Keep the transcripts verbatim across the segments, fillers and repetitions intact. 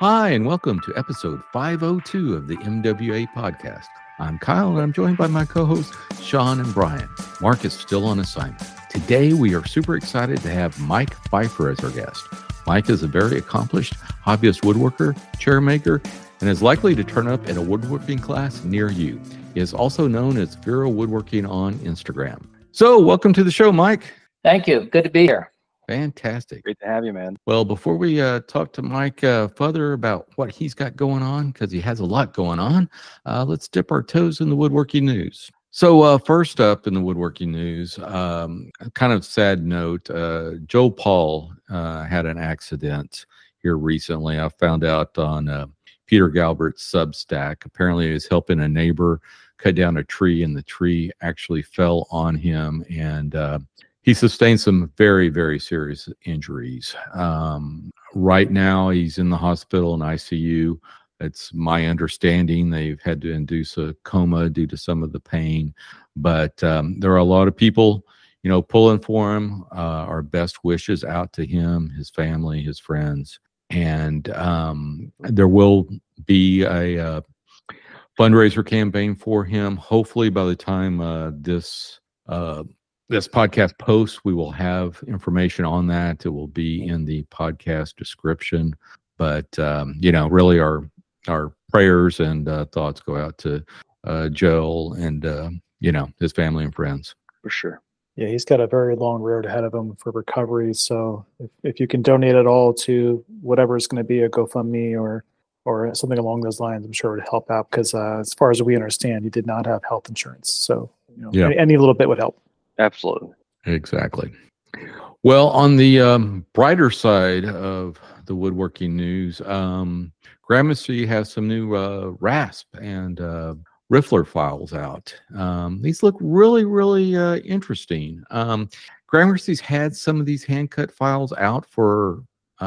Hi, and welcome to episode five oh two of the M W A podcast. I'm Kyle, and I'm joined by my co-hosts, Sean and Brian. Mark is still on assignment. Today, we are super excited to have Mike Pfeiffer as our guest. Mike is a very accomplished hobbyist woodworker, chair maker, and is likely to turn up in a woodworking class near you. He is also known as Vero Woodworking on Instagram. So, welcome to the show, Mike. Thank you. Good to be here. Fantastic. Great to have you, man. Well, before we uh, talk to Mike uh, further about what he's got going on, because he has a lot going on, uh, let's dip our toes in the woodworking news. So uh, first up in the woodworking news, um, a kind of sad note, uh, Joe Paul uh, had an accident here recently. I found out on uh, Peter Galbert's Substack. Apparently he was helping a neighbor cut down a tree, and the tree actually fell on him, and uh, he sustained some very, very serious injuries. Um, right now, he's in the hospital in I C U. It's my understanding they've had to induce a coma due to some of the pain. But um, there are a lot of people, you know, pulling for him. Uh, our best wishes out to him, his family, his friends. And um, there will be a uh, fundraiser campaign for him. Hopefully, by the time uh, this uh, This podcast post, we will have information on that. It will be in the podcast description. But, um, you know, really our our prayers and uh, thoughts go out to uh, Joel and, uh, you know, his family and friends. For sure. Yeah, he's got a very long road ahead of him for recovery. So if, if you can donate at all to whatever is going to be a GoFundMe or or something along those lines, I'm sure it would help out. Because uh, as far as we understand, he did not have health insurance. So, you know, yeah. any, any little bit would help. Absolutely. Exactly. Well, on the um, brighter side of the woodworking news, um, Gramercy has some new uh, rasp and uh, riffler files out. Um, these look really, really uh, interesting. Um, Gramercy's had some of these hand-cut files out for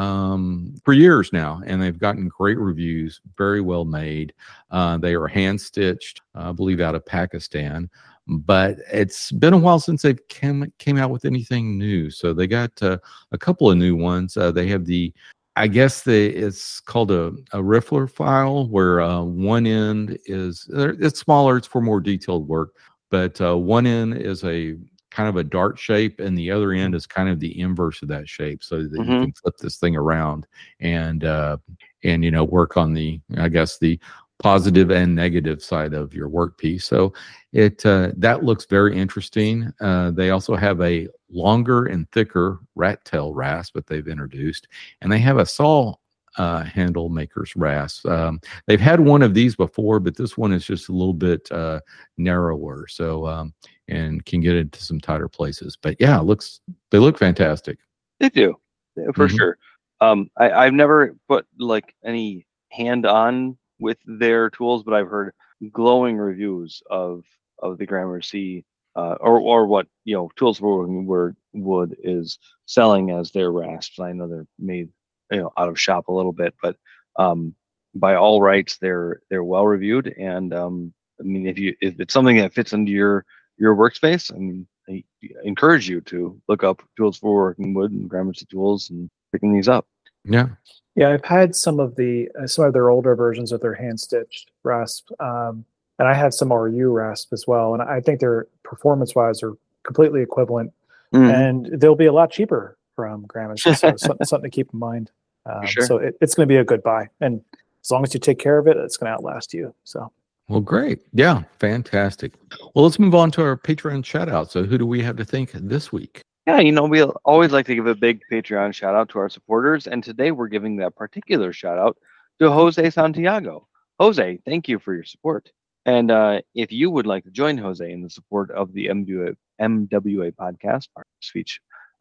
um, for years now, and they've gotten great reviews, very well made. Uh, they are hand-stitched, uh, I believe, out of Pakistan. But it's been a while since they came came out with anything new. So they got uh, a couple of new ones. Uh, they have the, I guess the it's called a, a riffler file, where uh, one end is it's smaller, it's for more detailed work. But uh, one end is a kind of a dart shape, and the other end is kind of the inverse of that shape, so that mm-hmm. you can flip this thing around and uh, and you know work on the I guess the positive and negative side of your workpiece. So it uh, that looks very interesting. Uh, they also have a longer and thicker rat tail rasp that they've introduced, and they have a saw uh, handle maker's rasp. Um, they've had one of these before, but this one is just a little bit uh, narrower, so um, and can get into some tighter places. But yeah, it looks they look fantastic. They do, yeah, for mm-hmm. sure. Um, I, I've never put like any hand on with their tools, but I've heard glowing reviews of of the Gramercy uh, or or what you know Tools for Wood Wood is selling as their rasps. I know they're made you know out of shop a little bit, but um, by all rights, they're they're well reviewed. And um, I mean, if you if it's something that fits into your your workspace, I mean, I encourage you to look up Tools for Working Wood and Gramercy tools and picking these up. Yeah. Yeah, I've had some of the uh, some of their older versions of their hand stitched rasp, um, and I have some R U rasp as well. And I think they're performance wise are completely equivalent, mm. and they'll be a lot cheaper from Gramercy. So something, something to keep in mind. Um, sure. So it, it's going to be a good buy, and as long as you take care of it, it's going to outlast you. So. Well, great. Yeah, fantastic. Well, let's move on to our Patreon shout out. So who do we have to thank this week? Yeah, you know, we always like to give a big Patreon shout out to our supporters, and today we're giving that particular shout out to Jose Santiago. Jose, thank you for your support. And uh, if you would like to join Jose in the support of the M W A, M W A podcast, our speech,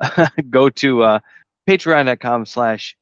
go to uh, patreon.com slash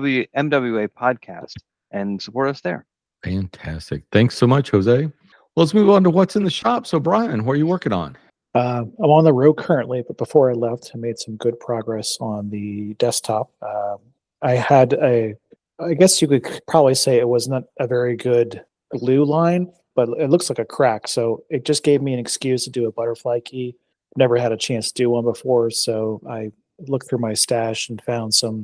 M W A podcast and support us there. Fantastic. Thanks so much, Jose. Well, let's move on to what's in the shop. So, Brian, what are you working on? Uh, I'm on the road currently, but before I left, I made some good progress on the desktop. Um, I had a, I guess you could probably say it was not a very good glue line, but it looks like a crack. So it just gave me an excuse to do a butterfly key. Never had a chance to do one before, so I looked through my stash and found some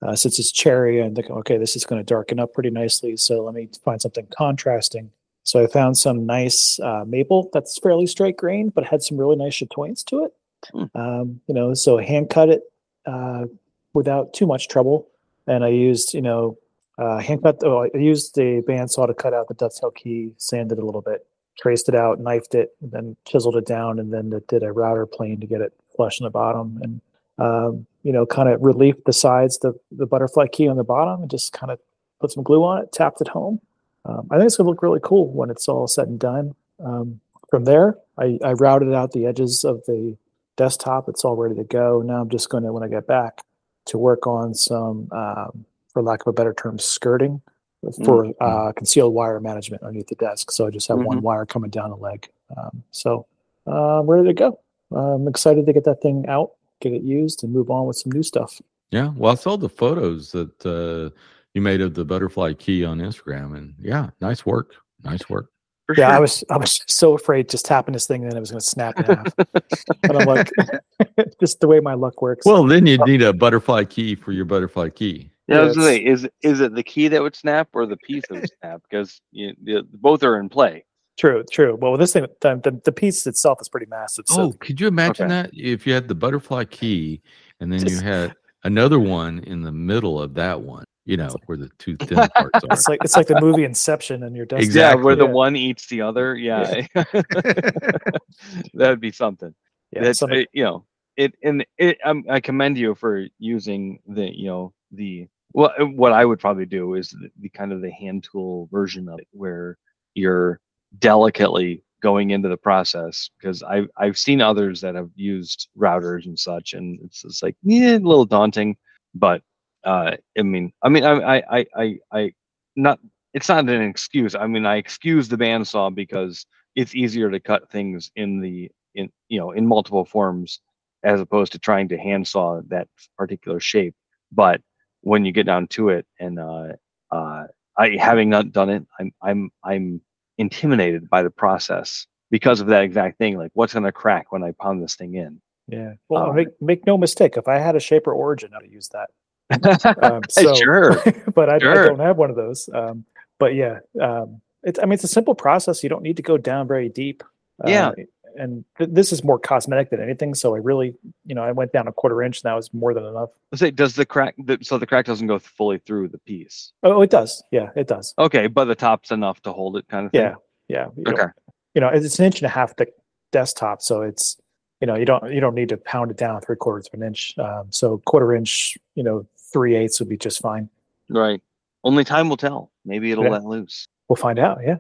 Uh, since it's cherry, I'm thinking, okay, this is going to darken up pretty nicely. So let me find something contrasting. So I found some nice uh, maple that's fairly straight grain, but had some really nice chatoyance to it. Mm. Um, you know, so hand cut it uh, without too much trouble. And I used, you know, uh, hand cut. Oh, I used the bandsaw to cut out the dovetail key, sanded it a little bit, traced it out, knifed it, and then chiseled it down, and then did a router plane to get it flush in the bottom, and um, you know, kind of reliefed the sides, the the butterfly key on the bottom, and just kind of put some glue on it, tapped it home. Um, I think it's gonna look really cool when it's all said and done. Um, from there, I, I routed out the edges of the desktop. It's all ready to go. Now I'm just going to, when I get back, to work on some, um, for lack of a better term, skirting for Mm-hmm. uh, concealed wire management underneath the desk. So I just have Mm-hmm. one wire coming down the leg. Um, so uh, I'm ready to go. I'm excited to get that thing out, get it used, and move on with some new stuff. Yeah. Well, I saw the photos that uh, you made of the butterfly key on Instagram, and yeah, nice work. Nice work. For Yeah, sure. I was I was so afraid just tapping this thing and then it was going to snap in half. And I'm like, just the way my luck works. Well, then you'd need a butterfly key for your butterfly key. Yeah, I Yeah, was gonna say, it's- is is it the key that would snap or the piece that would snap? Because you, the, both are in play. True, true. Well, this thing, the, the, the piece itself is pretty massive. So Oh, could you imagine Okay. that if you had the butterfly key and then you Just- had another one in the middle of that one, you know, where the two thin parts are. it's like it's like the movie Inception and your desk. Exactly. Yeah, where the Yeah. one eats the other. Yeah, that'd be something. Yeah, That's some- uh, you know it, and it. Um, I commend you for using the you know the well. What I would probably do is the, the kind of the hand tool version of it, where you're delicately going into the process. Because I've I've seen others that have used routers and such, and it's just like yeah, a little daunting. But uh, I mean, I mean, I I I I, I not. It's not an excuse. I mean, I excuse the bandsaw because it's easier to cut things in the in you know in multiple forms as opposed to trying to handsaw that particular shape. But when you get down to it, and uh, uh, I having not done it, I'm I'm I'm intimidated by the process because of that exact thing. Like, what's going to crack when I pound this thing in? yeah. Well, Um, make make no mistake. If I had a Shaper Origin, I'd use that. Um, so, Sure. but I, Sure. I don't have one of those. Um, but yeah, um, it's I mean it's a simple process. You don't need to go down very deep. Uh, Yeah. And th- this is more cosmetic than anything. So I really, you know, I went down a quarter inch. And that was more than enough. Let's say, does the crack? The, so the crack doesn't go fully through the piece. Oh, it does. Yeah, it does. Okay, but the top's enough to hold it, kind of thing. Yeah, yeah. You Okay. know, you know, it's an inch and a half thick desktop, so it's you know you don't you don't need to pound it down three quarters of an inch. Um, so quarter inch, you know, three eighths would be just fine. Right. Only time will tell. Maybe it'll Yeah. let loose. We'll find out. Yeah.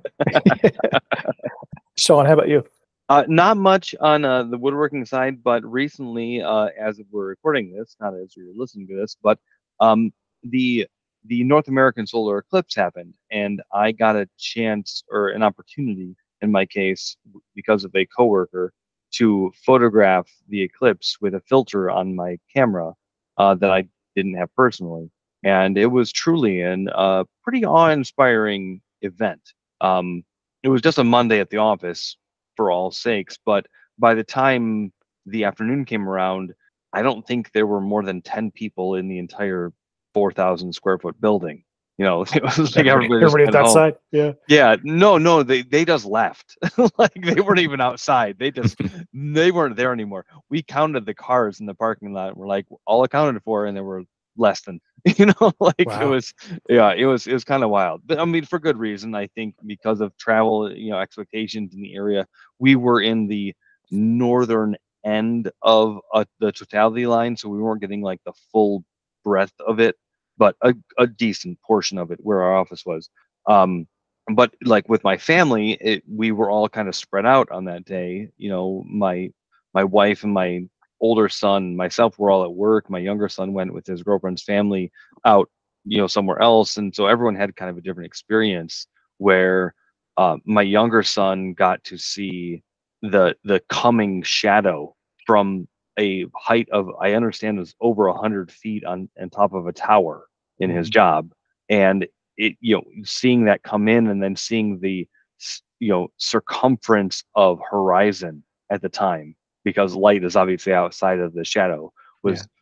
Sean, how about you? Uh, not much on uh, the woodworking side, but recently, uh, as we're recording this, not as you're listening to this, but um, the the North American solar eclipse happened, and I got a chance or an opportunity, in my case, because of a coworker, to photograph the eclipse with a filter on my camera uh, that I didn't have personally, and it was truly an uh, pretty awe-inspiring event. Um, it was just a Monday at the office, for all sakes, but by the time the afternoon came around, I don't think there were more than ten people in the entire four thousand square foot building. You know, it was like everybody, just everybody at went that home. side. Yeah. Yeah, no, no, they they just left. Like they weren't even outside. They just they weren't there anymore. We counted the cars in the parking lot. And we're like all accounted for, and there were less than. You know, like it Wow. was. Yeah, it was. It was kind of wild. But I mean, for good reason. I think because of travel, you know, expectations in the area. We were in the northern end of uh, the totality line, so we weren't getting like the full breadth of it, but a, a decent portion of it where our office was. Um, but like with my family, it, we were all kind of spread out on that day. You know, my my wife and my older son, myself, were all at work. My younger son went with his girlfriend's family out, you know, somewhere else, and so everyone had kind of a different experience. Where uh, my younger son got to see the the coming shadow from a height of, I understand, was over a hundred feet on on top of a tower in his job, and it, you know, seeing that come in and then seeing the s- you know circumference of horizon at the time, because light is obviously outside of the shadow, was Yeah.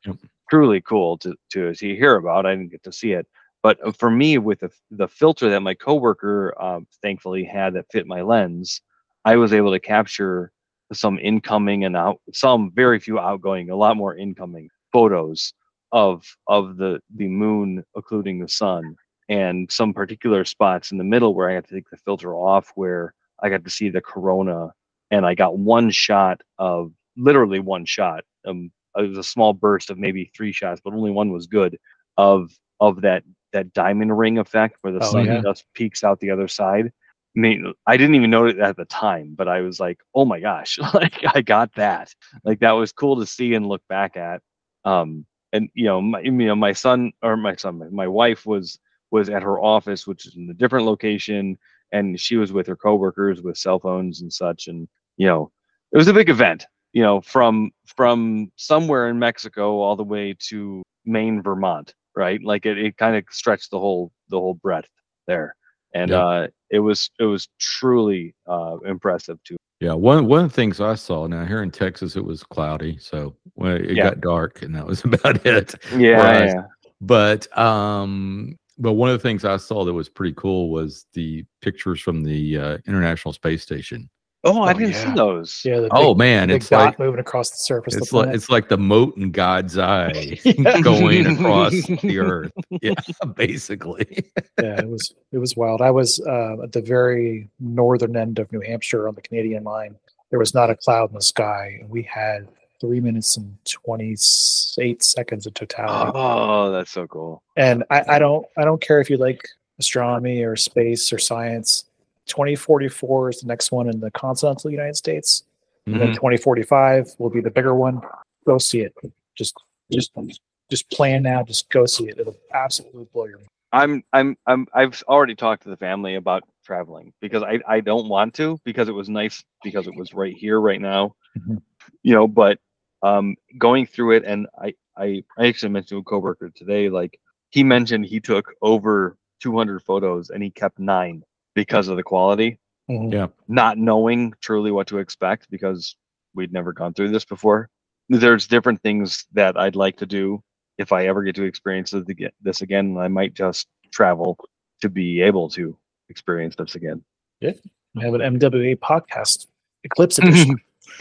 truly cool to to to hear about. I didn't get to see it, but for me, with the the filter that my coworker uh, thankfully had that fit my lens, I was able to capture some incoming and out, some very few outgoing, a lot more incoming photos of of the the moon occluding the sun, and some particular spots in the middle where I had to take the filter off, where I got to see the corona, and I got one shot of literally one shot. Um, it was a small burst of maybe three shots, but only one was good of of that that diamond ring effect where the Oh, sun yeah. just peeks out the other side. I mean, I didn't even know it at the time, but I was like, "Oh my gosh!" Like I got that. Like that was cool to see and look back at. Um, and you know, my, you know, my son or my son, my wife was was at her office, which is in a different location, and she was with her coworkers with cell phones and such. And you know, it was a big event. You know, from from somewhere in Mexico all the way to Maine, Vermont, right? Like it, it kind of stretched the whole the whole breadth there. And Yeah. uh, it was it was truly uh, impressive too. Yeah, one one of the things I saw now here in Texas, it was cloudy, so when it Yeah. got dark, and that was about it. Yeah, Whereas- yeah. But um, but one of the things I saw that was pretty cool was the pictures from the uh, International Space Station. Oh, I Oh, didn't yeah. see those. Yeah, the Oh big, man, big it's dot like moving across the surface of it's the like planet. it's like the mote in God's eye Yeah. going across the earth. Yeah, basically. Yeah, it was it was wild. I was uh, at the very northern end of New Hampshire on the Canadian line. There was not a cloud in the sky, and we had three minutes and twenty-eight seconds of totality. Oh, that's so cool. And I, I don't I don't care if you like astronomy or space or science. twenty forty-four is the next one in the continental United States. And then Mhm. twenty forty-five will be the bigger one. Go see it. Just just just plan now. Just go see it. It'll absolutely blow your mind. I'm I'm I'm I've already talked to the family about traveling because I I don't want to, because it was nice because it was right here right now. Mhm. You know, but um going through it, and I I I actually mentioned to a coworker today, like he mentioned he took over two hundred photos and he kept nine because of the quality, Mhm. Yeah. not knowing truly what to expect because we'd never gone through this before. There's different things that I'd like to do if I ever get to experience this again. This again, I might just travel to be able to experience this again. We have an M W A podcast, Eclipse Edition.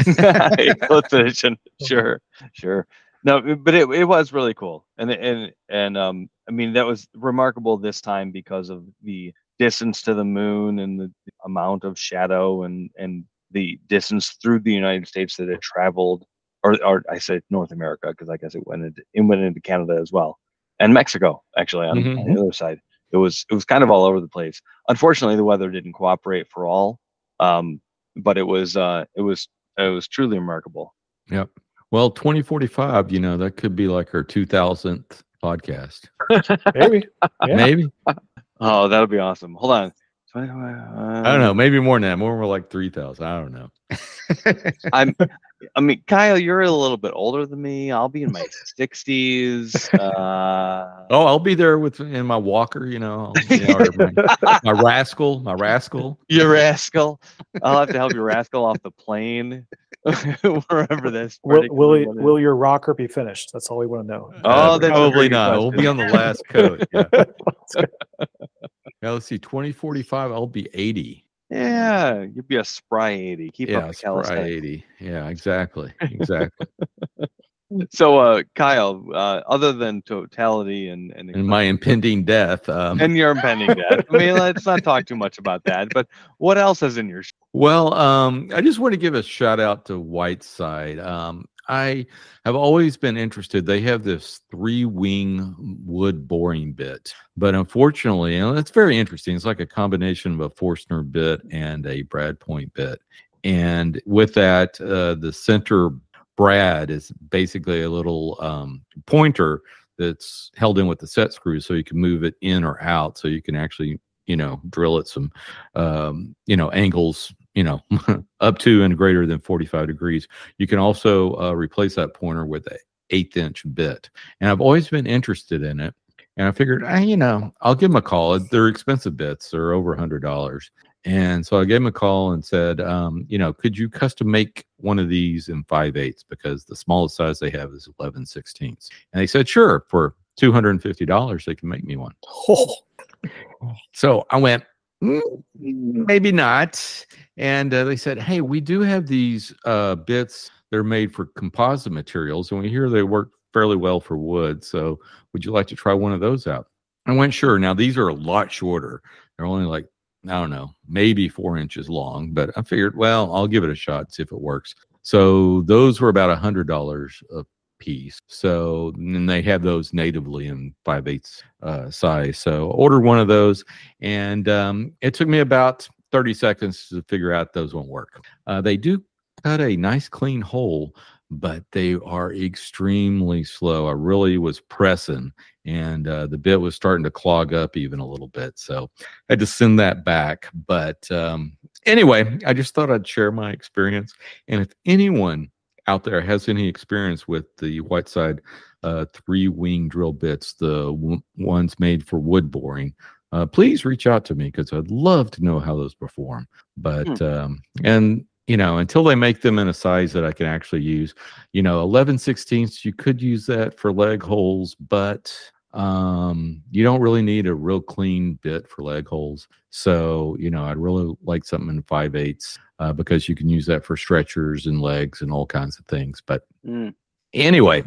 Eclipse edition, sure, sure. No, but it it was really cool, and and and um, I mean that was remarkable this time because of the distance to the moon and the amount of shadow and and the distance through the United States that it traveled, or or I said North America because I guess it went into it went into Canada as well, and Mexico actually on, Mhm. on the other side. It was it was kind of all over the place. Unfortunately, the weather didn't cooperate for all, um, but it was uh, it was it was truly remarkable. Yep. Well, twenty forty-five, you know, that could be like our two thousandth podcast. Maybe. Yeah. Maybe. Oh, that would be awesome. Hold on. I don't know. Maybe more than that. More, more like three thousand. I don't know. I'm. I mean, Kyle, you're a little bit older than me. I'll be in my sixties. Uh, Oh, I'll be there with in my walker, you know, you know, or my, my rascal, my rascal. you rascal! I'll have to help you rascal off the plane wherever this. Will, particular will, one is. will your rocker be finished? That's all we want to know. Oh, Uh, that's a probably very good not. We'll question. be on the last coat. Yeah. Now let's see. twenty forty-five. I'll be eighty. Yeah, you'd be a spry eighty. Keep Yeah, up the spry calisthenics. eighty. Yeah, exactly, exactly. So, uh, Kyle, uh, other than totality and and, And my impending death. Um, and your impending death, I mean, let's not talk too much about that. But what else is in your? sh- Well, um, I just want to give a shout out to Whiteside. Um, I have always been interested. They have this three wing wood boring bit, but unfortunately, and it's very interesting. It's like a combination of a Forstner bit and a Brad point bit. And with that, uh, the center brad is basically a little um, pointer that's held in with the set screws, so you can move it in or out. So you can actually, you know, drill at some, um, you know, angles, you know, up to and greater than forty-five degrees. You can also uh, replace that pointer with an eighth inch bit. And I've always been interested in it. And I figured, ah, you know, I'll give them a call. They're expensive bits. They're over a hundred dollars. And so I gave him a call and said, um, you know, could you custom make one of these in five eighths, because the smallest size they have is eleven sixteenths. And they said, sure, for two hundred fifty dollars, they can make me one. Oh. So I went, mm, maybe not. And uh, they said, hey, we do have these uh, bits. They're made for composite materials, and we hear they work fairly well for wood. So would you like to try one of those out? I went, sure. Now, these are a lot shorter. They're only like, I don't know, maybe four inches long. But I figured, well, I'll give it a shot, see if it works. So those were about one hundred dollars a piece. So and they have those natively in five eighths uh, size. So ordered one of those, and um, it took me about thirty seconds to figure out those won't work. Uh, they do cut a nice clean hole, but they are extremely slow. I really was pressing, and uh, the bit was starting to clog up even a little bit. So I had to send that back. But um, anyway, I just thought I'd share my experience. And if anyone out there has any experience with the Whiteside uh, three-wing drill bits, the w- ones made for wood boring, uh, please reach out to me, because I'd love to know how those perform. But, hmm. um, and you know, until they make them in a size that I can actually use, you know, eleven sixteenths, you could use that for leg holes, but um, you don't really need a real clean bit for leg holes. So, you know, I'd really like something in five eighths uh, because you can use that for stretchers and legs and all kinds of things. But mm. anyway,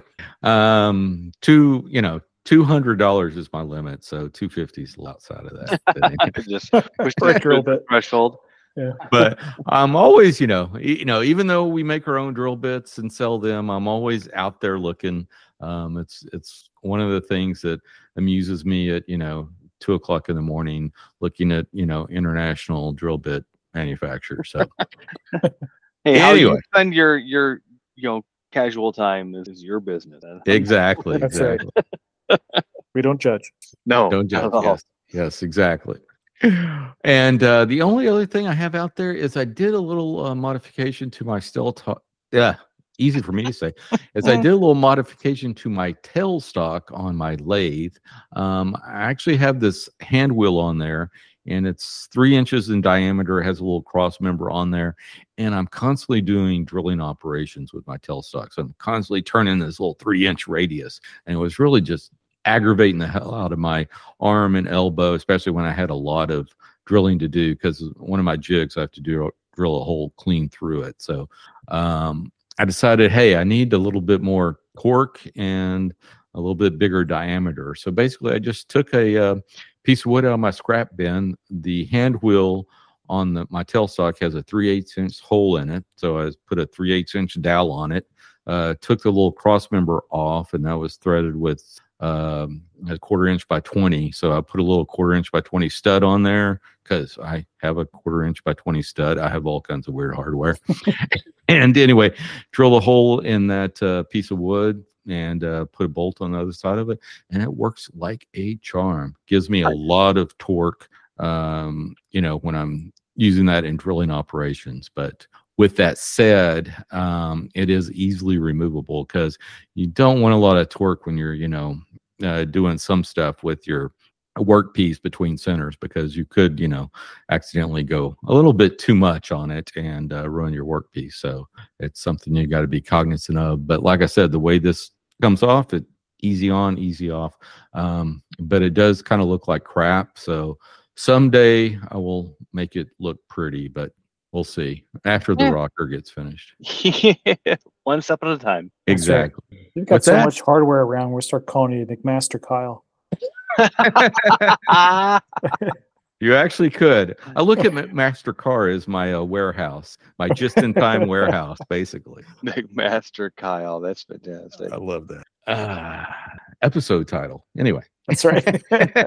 um, two, you know, two hundred dollars is my limit. So two fifty is outside of that. Just push the drill bit threshold. Yeah. But I'm always, you know, you know, even though we make our own drill bits and sell them, I'm always out there looking. Um, it's it's one of the things that amuses me at, you know, two o'clock in the morning, looking at, you know, international drill bit manufacturers. So hey, how anyway. You spend your your you know casual time is, is your business. Exactly. That's exactly. Right. We don't judge. No, don't judge. Yes, yes, exactly. And uh, the only other thing I have out there is I did a little uh, modification to my Steltock. Yeah, easy for me to say. Is I did a little modification to my tailstock on my lathe. Um, I actually have this hand wheel on there, and it's three inches in diameter. It has a little cross member on there, and I'm constantly doing drilling operations with my tailstock. So I'm constantly turning this little three-inch radius, and it was really just aggravating the hell out of my arm and elbow, especially when I had a lot of drilling to do, because one of my jigs I have to do drill a hole clean through it. So um, I decided, hey, I need a little bit more torque and a little bit bigger diameter. So basically, I just took a uh, piece of wood out of my scrap bin. The hand wheel on the, my tailstock has a three eighths inch hole in it, so I put a three eighths inch dowel on it. Uh, took the little cross member off, and that was threaded with um a quarter inch by twenty. So I put a little quarter inch by twenty stud on there, because I have a quarter inch by twenty stud. I have all kinds of weird hardware. And anyway, drill a hole in that uh, piece of wood and uh, put a bolt on the other side of it, and it works like a charm. Gives me a lot of torque, um, you know, when I'm using that in drilling operations. But with that said, um, it is easily removable, because you don't want a lot of torque when you're, you know, uh, doing some stuff with your workpiece between centers, because you could, you know, accidentally go a little bit too much on it and uh, ruin your workpiece. So it's something you got to be cognizant of. But like I said, the way this comes off, it easy on, easy off. Um, but it does kind of look like crap. So someday I will make it look pretty, but we'll see after the yeah. rocker gets finished. One step at a time. Exactly. Right. You've got What's so that? much hardware around. We'll start calling you McMaster Kyle. You actually could. I look at McMaster Car as my uh, warehouse, my just-in-time warehouse, basically. McMaster Kyle. That's fantastic. I love that. Uh, episode title. Anyway. That's right.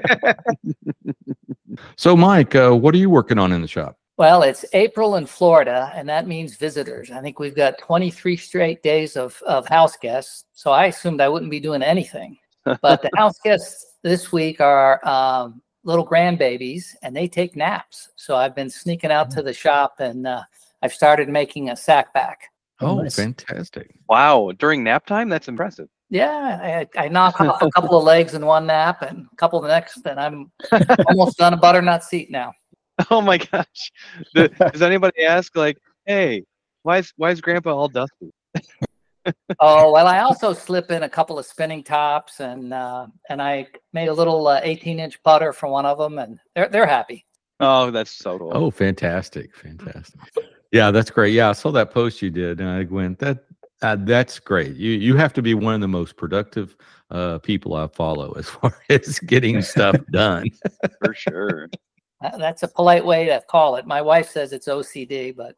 So, Mike, uh, what are you working on in the shop? Well, it's April in Florida, and that means visitors. I think we've got twenty-three straight days of, of house guests, so I assumed I wouldn't be doing anything. But the house guests this week are um, little grandbabies, and they take naps. So I've been sneaking out to the shop, and uh, I've started making a sack back. Oh, nice. Fantastic. Wow, during nap time? That's impressive. Yeah, I, I knock off a couple of legs in one nap and a couple the next, and I'm almost done a butternut seat now. Oh my gosh! The, does anybody ask like, "Hey, why is why is Grandpa all dusty?" Oh, well, I also slip in a couple of spinning tops, and uh, and I made a little uh, eighteen inch putter for one of them, and they're they're happy. Oh, that's so cool. Oh, fantastic, fantastic. Yeah, that's great. Yeah, I saw that post you did, and I went, that uh, that's great. You you have to be one of the most productive uh, people I follow as far as getting stuff done. For sure. That's a polite way to call it. My wife says it's O C D, but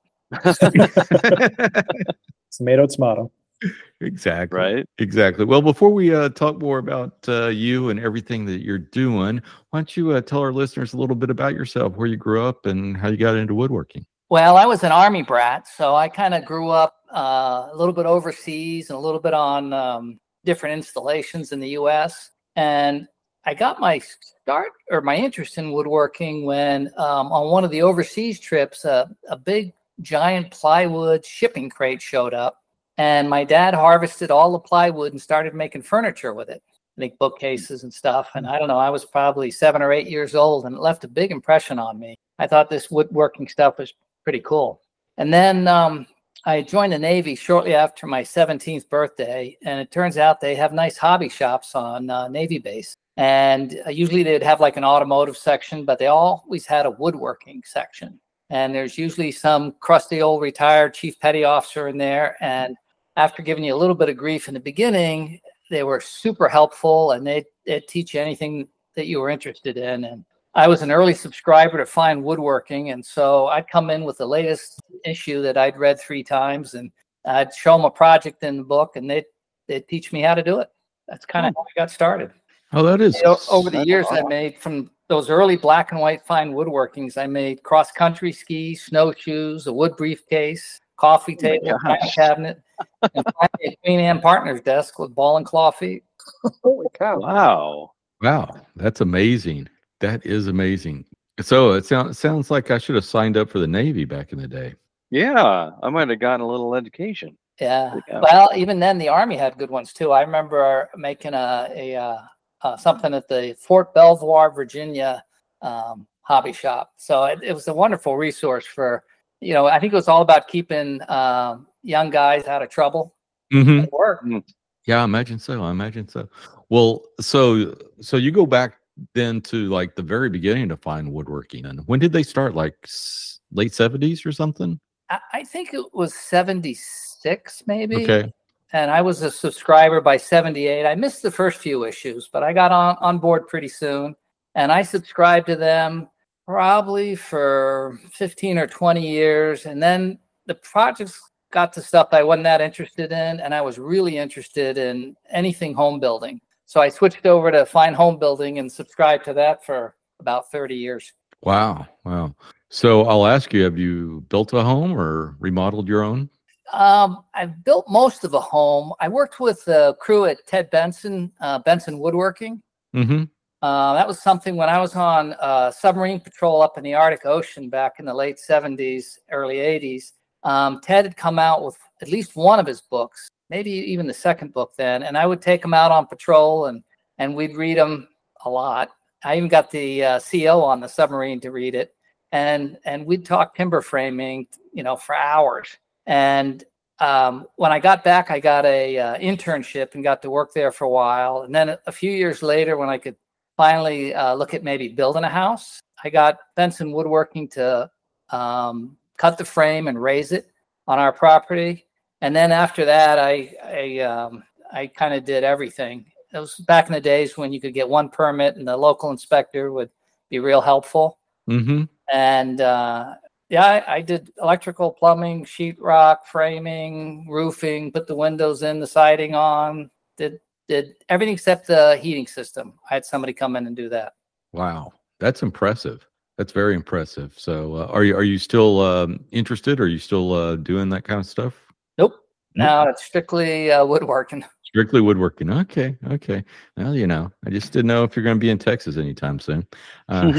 tomato, tomato. Exactly. Right. Exactly. Well, before we uh, talk more about uh, you and everything that you're doing, why don't you uh, tell our listeners a little bit about yourself, where you grew up, and how you got into woodworking? Well, I was an Army brat, so I kind of grew up uh, a little bit overseas and a little bit on um, different installations in the U S. And I got my start or my interest in woodworking when um, on one of the overseas trips, uh, a big giant plywood shipping crate showed up. And my dad harvested all the plywood and started making furniture with it, I think bookcases and stuff. And I don't know, I was probably seven or eight years old, and it left a big impression on me. I thought this woodworking stuff was pretty cool. And then um, I joined the Navy shortly after my seventeenth birthday. And it turns out they have nice hobby shops on uh, Navy base. And uh, usually they'd have like an automotive section, but they always had a woodworking section. And there's usually some crusty old retired chief petty officer in there. And after giving you a little bit of grief in the beginning, they were super helpful, and they'd, they'd teach you anything that you were interested in. And I was an early subscriber to Fine Woodworking, and so I'd come in with the latest issue that I'd read three times, and I'd show them a project in the book, and they'd, they'd teach me how to do it. That's kind of how I got started. Oh, that is. You know, over the years, I made, from those early black and white fine woodworkings, I made cross-country skis, snowshoes, a wood briefcase, coffee table, Oh china cabinet, and finally a Queen Anne Partners desk with ball and claw feet. Holy cow. Wow. Wow, that's amazing. That is amazing. So it sounds sounds like I should have signed up for the Navy back in the day. Yeah, I might have gotten a little education. Yeah. Yeah. Well, even then, the Army had good ones too. I remember making a, a uh, uh, something at the Fort Belvoir, Virginia um, hobby shop. So it, it was a wonderful resource for, you know, I think it was all about keeping um, young guys out of trouble. Mm-hmm. It worked. Yeah, I imagine so. I imagine so. Well, so so you go back then to like the very beginning to Fine Woodworking. And when did they start? Like s- late seventies or something? I, I think it was seventy-six, maybe. Okay. And I was a subscriber by seventy-eight. I missed the first few issues, but I got on, on board pretty soon. And I subscribed to them probably for fifteen or twenty years. And then the projects got to stuff I wasn't that interested in. And I was really interested in anything home building. So I switched over to Fine Home Building and subscribed to that for about thirty years. Wow. Wow. So I'll ask you, have you built a home or remodeled your own? Um, I've built most of a home. I worked with the crew at Ted Benson, uh, Benson Woodworking. Mm-hmm. Uh, that was something when I was on uh, submarine patrol up in the Arctic Ocean back in the late seventies, early eighties. Um, Ted had come out with at least one of his books, maybe even the second book then, and I would take him out on patrol, and and we'd read them a lot. I even got the uh, C O on the submarine to read it, and and we'd talk timber framing, you know, for hours. And um, when I got back, I got a uh, internship and got to work there for a while. And then a, a few years later, when I could finally uh, look at maybe building a house, I got Benson Woodworking to um, cut the frame and raise it on our property. And then after that, I I, um, I kind of did everything. It was back in the days when you could get one permit and the local inspector would be real helpful. Mm-hmm. And uh, yeah, I, I did electrical, plumbing, sheetrock, framing, roofing, put the windows in, the siding on, did did everything except the heating system. I had somebody come in and do that. Wow. That's impressive. That's very impressive. So uh, are you are you still um, interested? Are you still uh, doing that kind of stuff? Nope. No, it's strictly uh, woodworking. Strictly woodworking. Okay. Okay. Well, you know, I just didn't know if you're going to be in Texas anytime soon. Uh,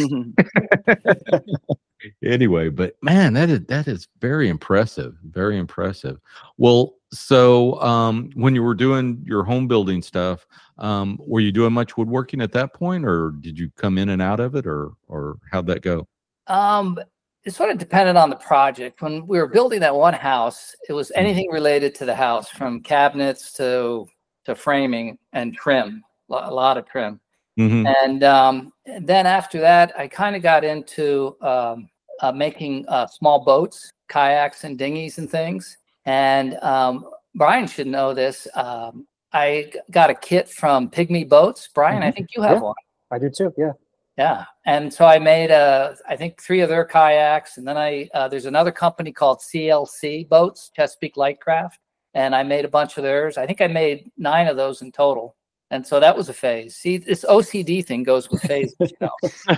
anyway, but man, that is that is very impressive. Very impressive. Well, so um, when you were doing your home building stuff, um, were you doing much woodworking at that point, or did you come in and out of it, or or how'd that go? Um, it sort of depended on the project. When we were building that one house, it was anything related to the house, from cabinets to to framing and trim, a lot of trim. Mm-hmm. And um, then after that, I kind of got into um, uh, making uh, small boats, kayaks and dinghies and things. And um, Brian should know this. Um, I got a kit from Pygmy Boats. Brian, mm-hmm. I think you have yeah, one. I do too. Yeah. Yeah. And so I made, uh, I think, three of their kayaks. And then I, uh, there's another company called C L C Boats, Chesapeake Lightcraft. And I made a bunch of theirs. I think I made nine of those in total. And so that was a phase. See, this O C D thing goes with phases, you know.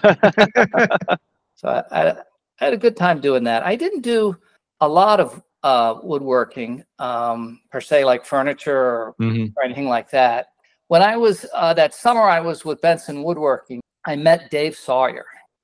So I, I, I had a good time doing that. I didn't do a lot of uh, woodworking um, per se, like furniture or, mm-hmm. or anything like that. When I was, uh, that summer I was with Benson Woodworking, I met Dave Sawyer,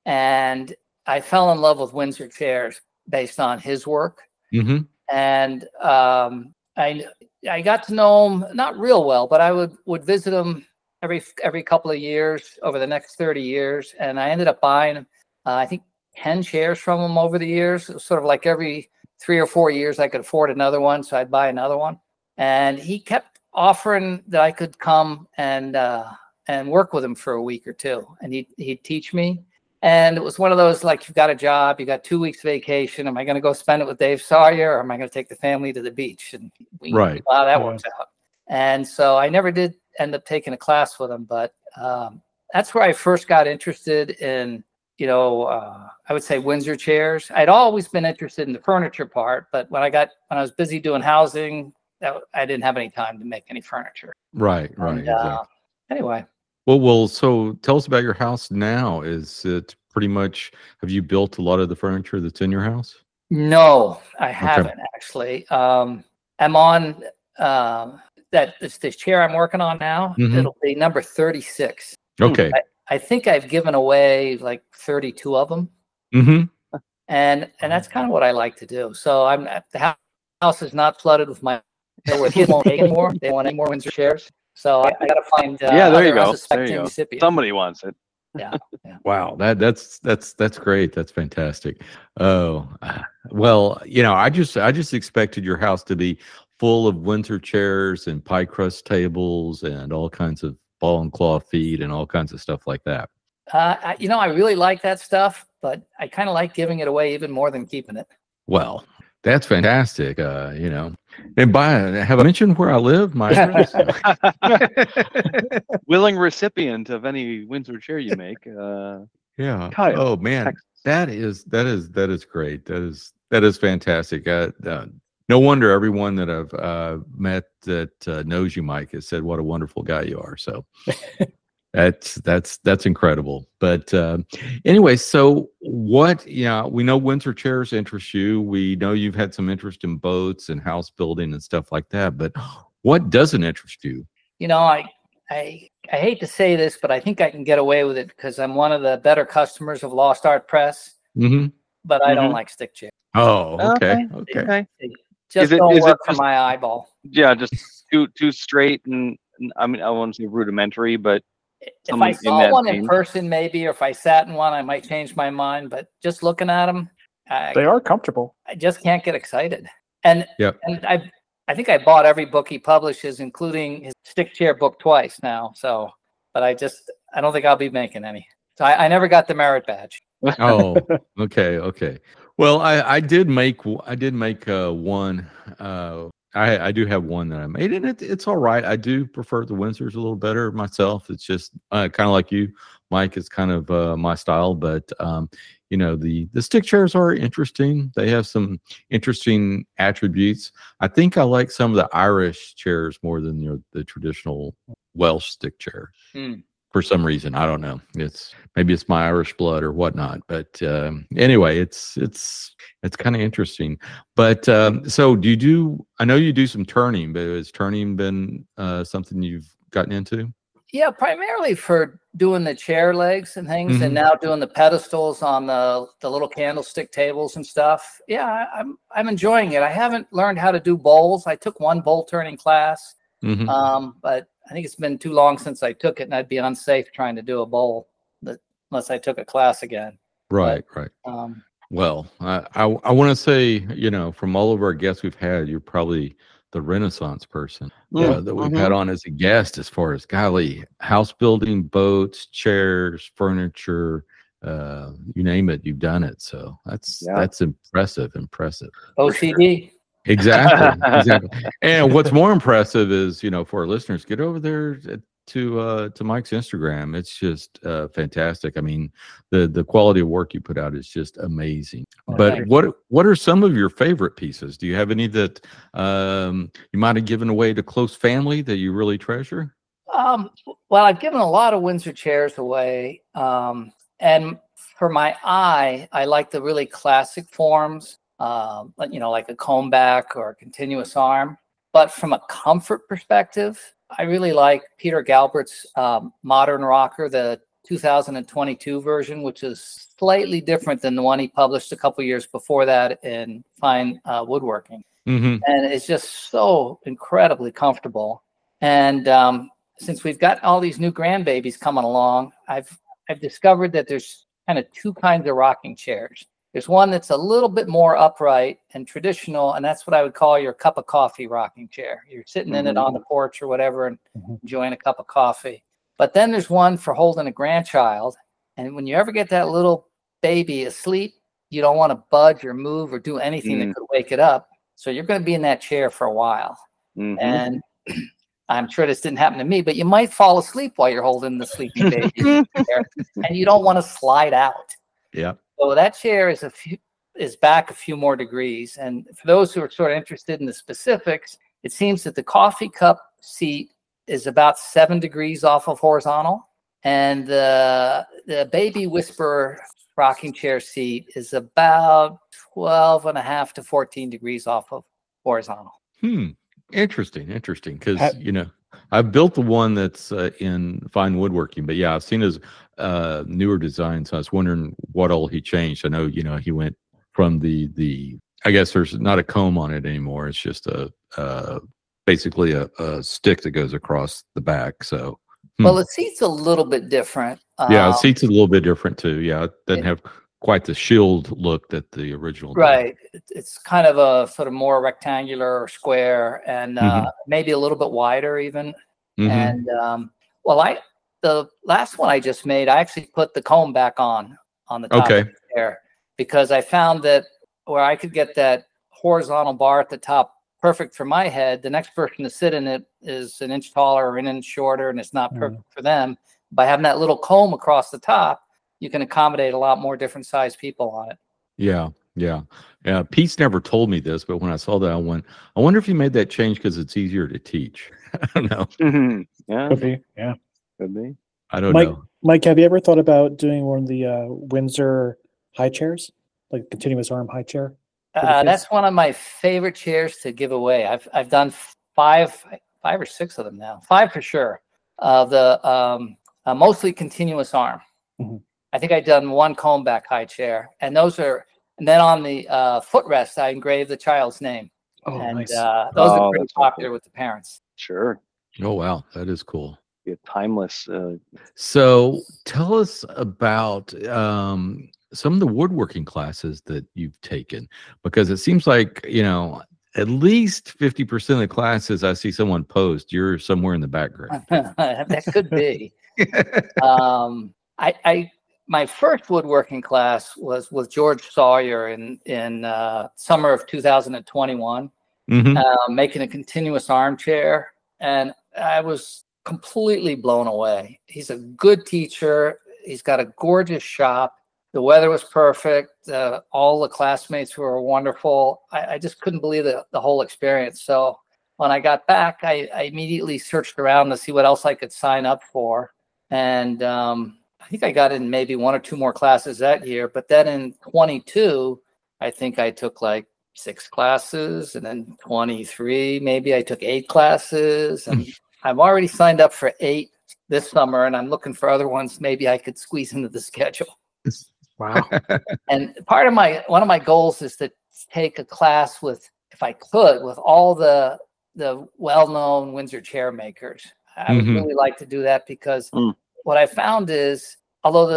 and I fell in love with Windsor chairs based on his work. Mm-hmm. And um, I I got to know him not real well, but I would, would visit him every every couple of years over the next thirty years. And I ended up buying, uh, I think, ten chairs from him over the years. It was sort of like every three or four years I could afford another one, so I'd buy another one. And he kept offering that I could come and uh, and work with him for a week or two, and he'd, he'd teach me. And it was one of those, like, you've got a job, you got two weeks vacation. Am I going to go spend it with Dave Sawyer, or am I going to take the family to the beach? And we, right. Wow, that yeah. works out. And so I never did end up taking a class with him, but um, that's where I first got interested in, you know, uh, I would say Windsor chairs. I'd always been interested in the furniture part, but when I got, when I was busy doing housing, that, I didn't have any time to make any furniture. Right, right. And, uh, exactly. Anyway. Well, well, so tell us about your house now. Is it pretty much, have you built a lot of the furniture that's in your house? No, I haven't actually. Um, I'm on um, that this, this chair I'm working on now. Mm-hmm. It'll be number thirty-six. Okay. I, I think I've given away like thirty-two of them. Mm-hmm. And and that's kind of what I like to do. So I'm the house is not flooded with my where kids won't take anymore. They want any more Windsor chairs. So I, I got to find. Uh, yeah, there you go. There you go. Recipient. Somebody wants it. Yeah, yeah. Wow, that that's that's that's great. That's fantastic. Oh, well, you know, I just I just expected your house to be full of Windsor chairs and pie crust tables and all kinds of ball and claw feet and all kinds of stuff like that. Uh, I, you know, I really like that stuff, but I kind of like giving it away even more than keeping it. Well, that's fantastic. Uh, you know, and by have I mentioned where I live? My address? Willing recipient of any Windsor chair you make. Uh, yeah. Kyle, oh man, Texas. that is that is that is great. That is that is fantastic. Uh, uh, no wonder everyone that I've uh, met that uh, knows you, Mike, has said what a wonderful guy you are. So. That's that's that's incredible. But uh, anyway, so what? Yeah, we know Windsor chairs interest you. We know you've had some interest in boats and house building and stuff like that. But what doesn't interest you? You know, I I I hate to say this, but I think I can get away with it because I'm one of the better customers of Lost Art Press. Mm-hmm. But I mm-hmm. don't like stick chairs. Oh, okay, okay. okay. They just it, don't work just, for my eyeball. Yeah, just too too straight and, and I mean I won't say rudimentary, but. If I saw one in person, maybe, or if I sat in one, I might change my mind. But just looking at them, I, they are comfortable. I just can't get excited. And yep. and I, I think I bought every book he publishes, including his stick chair book, twice now. So, but I just, I don't think I'll be making any. So I, I never got the merit badge. Oh, okay, okay. Well, I, I did make, I did make uh, one. Uh, I, I do have one that I made, and it, it's all right. I do prefer the Windsors a little better myself. It's just uh, kind of like you, Mike. It's kind of uh, my style, but um, you know, the the stick chairs are interesting. They have some interesting attributes. I think I like some of the Irish chairs more than the, the traditional Welsh stick chair. Mm. For some reason, I don't know. It's maybe it's my Irish blood or whatnot. But um, anyway, it's it's it's kind of interesting. But um, so, do you do? I know you do some turning, but has turning been uh, something you've gotten into? Yeah, primarily for doing the chair legs and things, Mm-hmm. and now doing the pedestals on the the little candlestick tables and stuff. Yeah, I, I'm I'm enjoying it. I haven't learned how to do bowls. I took one bowl turning class, Mm-hmm. um, but I think it's been too long since I took it, and I'd be unsafe trying to do a bowl that, unless I took a class again. Right, but, right. Um, Well, I I, I want to say, you know, from all of our guests we've had, you're probably the Renaissance person Mm, uh, that we've mhm. had on as a guest. As far as golly, house building, boats, chairs, furniture, uh, you name it, you've done it. So that's Yeah. that's impressive, impressive. O C D. Exactly, exactly. And what's more impressive is, you know, for our listeners, get over there to uh, to Mike's Instagram. It's just uh, fantastic. I mean, the the quality of work you put out is just amazing. Well, But thanks. what what are some of your favorite pieces? Do you have any that um, you might have given away to close family that you really treasure? Um, well, I've given a lot of Windsor chairs away, um, and for my eye, I like the really classic forms, um, like, you know, like a comb back or a continuous arm. But from a comfort perspective, I really like Peter Galbert's um, modern rocker, the two thousand twenty-two version, which is slightly different than the one he published a couple years before that in Fine uh, Woodworking. Mm-hmm. And it's just so incredibly comfortable. And um, since we've got all these new grandbabies coming along, I've I've discovered that there's kind of two kinds of rocking chairs. There's one that's a little bit more upright and traditional, and that's what I would call your cup of coffee rocking chair. You're sitting in it on the porch or whatever and Mhm. enjoying a cup of coffee. But then there's one for holding a grandchild. And when you ever get that little baby asleep, you don't want to budge or move or do anything Mm. that could wake it up. So you're going to be in that chair for a while. Mhm. And I'm sure this didn't happen to me, but you might fall asleep while you're holding the sleeping baby in the chair, and you don't want to slide out. Yeah. So that chair is a few is back a few more degrees. And for those who are sort of interested in the specifics, it seems that the coffee cup seat is about seven degrees off of horizontal, and the the baby whisperer rocking chair seat is about twelve and a half to fourteen degrees off of horizontal. Hmm. Interesting, interesting. Because Ha- you know, I've built the one that's uh, in fine woodworking, but yeah, I've seen his uh, newer design. So I was wondering what all he changed. I know, you know, he went from the the. I guess there's not a comb on it anymore. It's just a uh, basically a, a stick that goes across the back. So Hmm. Well, the seat's a little bit different. yeah, Um, the seat's a little bit different too. Yeah, it doesn't it- have quite the shield look that the original did. Right. It- It's kind of a sort of more rectangular or square, and uh, Mhm. maybe a little bit wider even. Mhm. And um, well, I the last one I just made, I actually put the comb back on on the top Okay. of the chair because I found that where I could get that horizontal bar at the top perfect for my head, the next person to sit in it is an inch taller or an inch shorter, and it's not Mm. perfect for them. By having that little comb across the top, you can accommodate a lot more different sized people on it. Yeah, yeah, yeah. Pete's never told me this, but when I saw that, I went, I wonder if he made that change because it's easier to teach. I don't know. Mhm. Yeah, Could be, yeah. could be. I don't Mike, know. Mike, have you ever thought about doing one of the uh, Windsor high chairs, like continuous arm high chair? for the Uh, kids? that's one of my favorite chairs to give away. I've I've done five five or six of them now, five for sure. Of the um, uh, mostly continuous arm. Mhm. I think I've done one comb back high chair, and those are. And then on the uh, footrest, I engraved the child's name, Oh, and nice. uh, those Oh, are pretty that's so popular cool. with the parents. Sure. Oh, wow, that is cool. Be a timeless. Uh, So tell us about um, some of the woodworking classes that you've taken, because it seems like, you know, at least fifty percent of the classes I see someone post, you're somewhere in the background. That could be. um, I, I my first woodworking class was with George Sawyer in in uh, summer of two thousand twenty-one, Mhm. uh, making a continuous armchair, and I was completely blown away. He's a good teacher. He's got a gorgeous shop. The weather was perfect. Uh, all the classmates were wonderful. I, I just couldn't believe the, the whole experience. So when I got back, I, I immediately searched around to see what else I could sign up for. And um, I think I got in maybe one or two more classes that year. But then in twenty-two, I think I took like six classes. And then twenty-three, maybe I took eight classes. And I've already signed up for eight this summer. And I'm looking for other ones maybe I could squeeze into the schedule. Wow. And part of my one of my goals is to take a class with, if I could, with all the the well-known Windsor chair makers. I would Mhm. really like to do that because Mm. what I found is, although the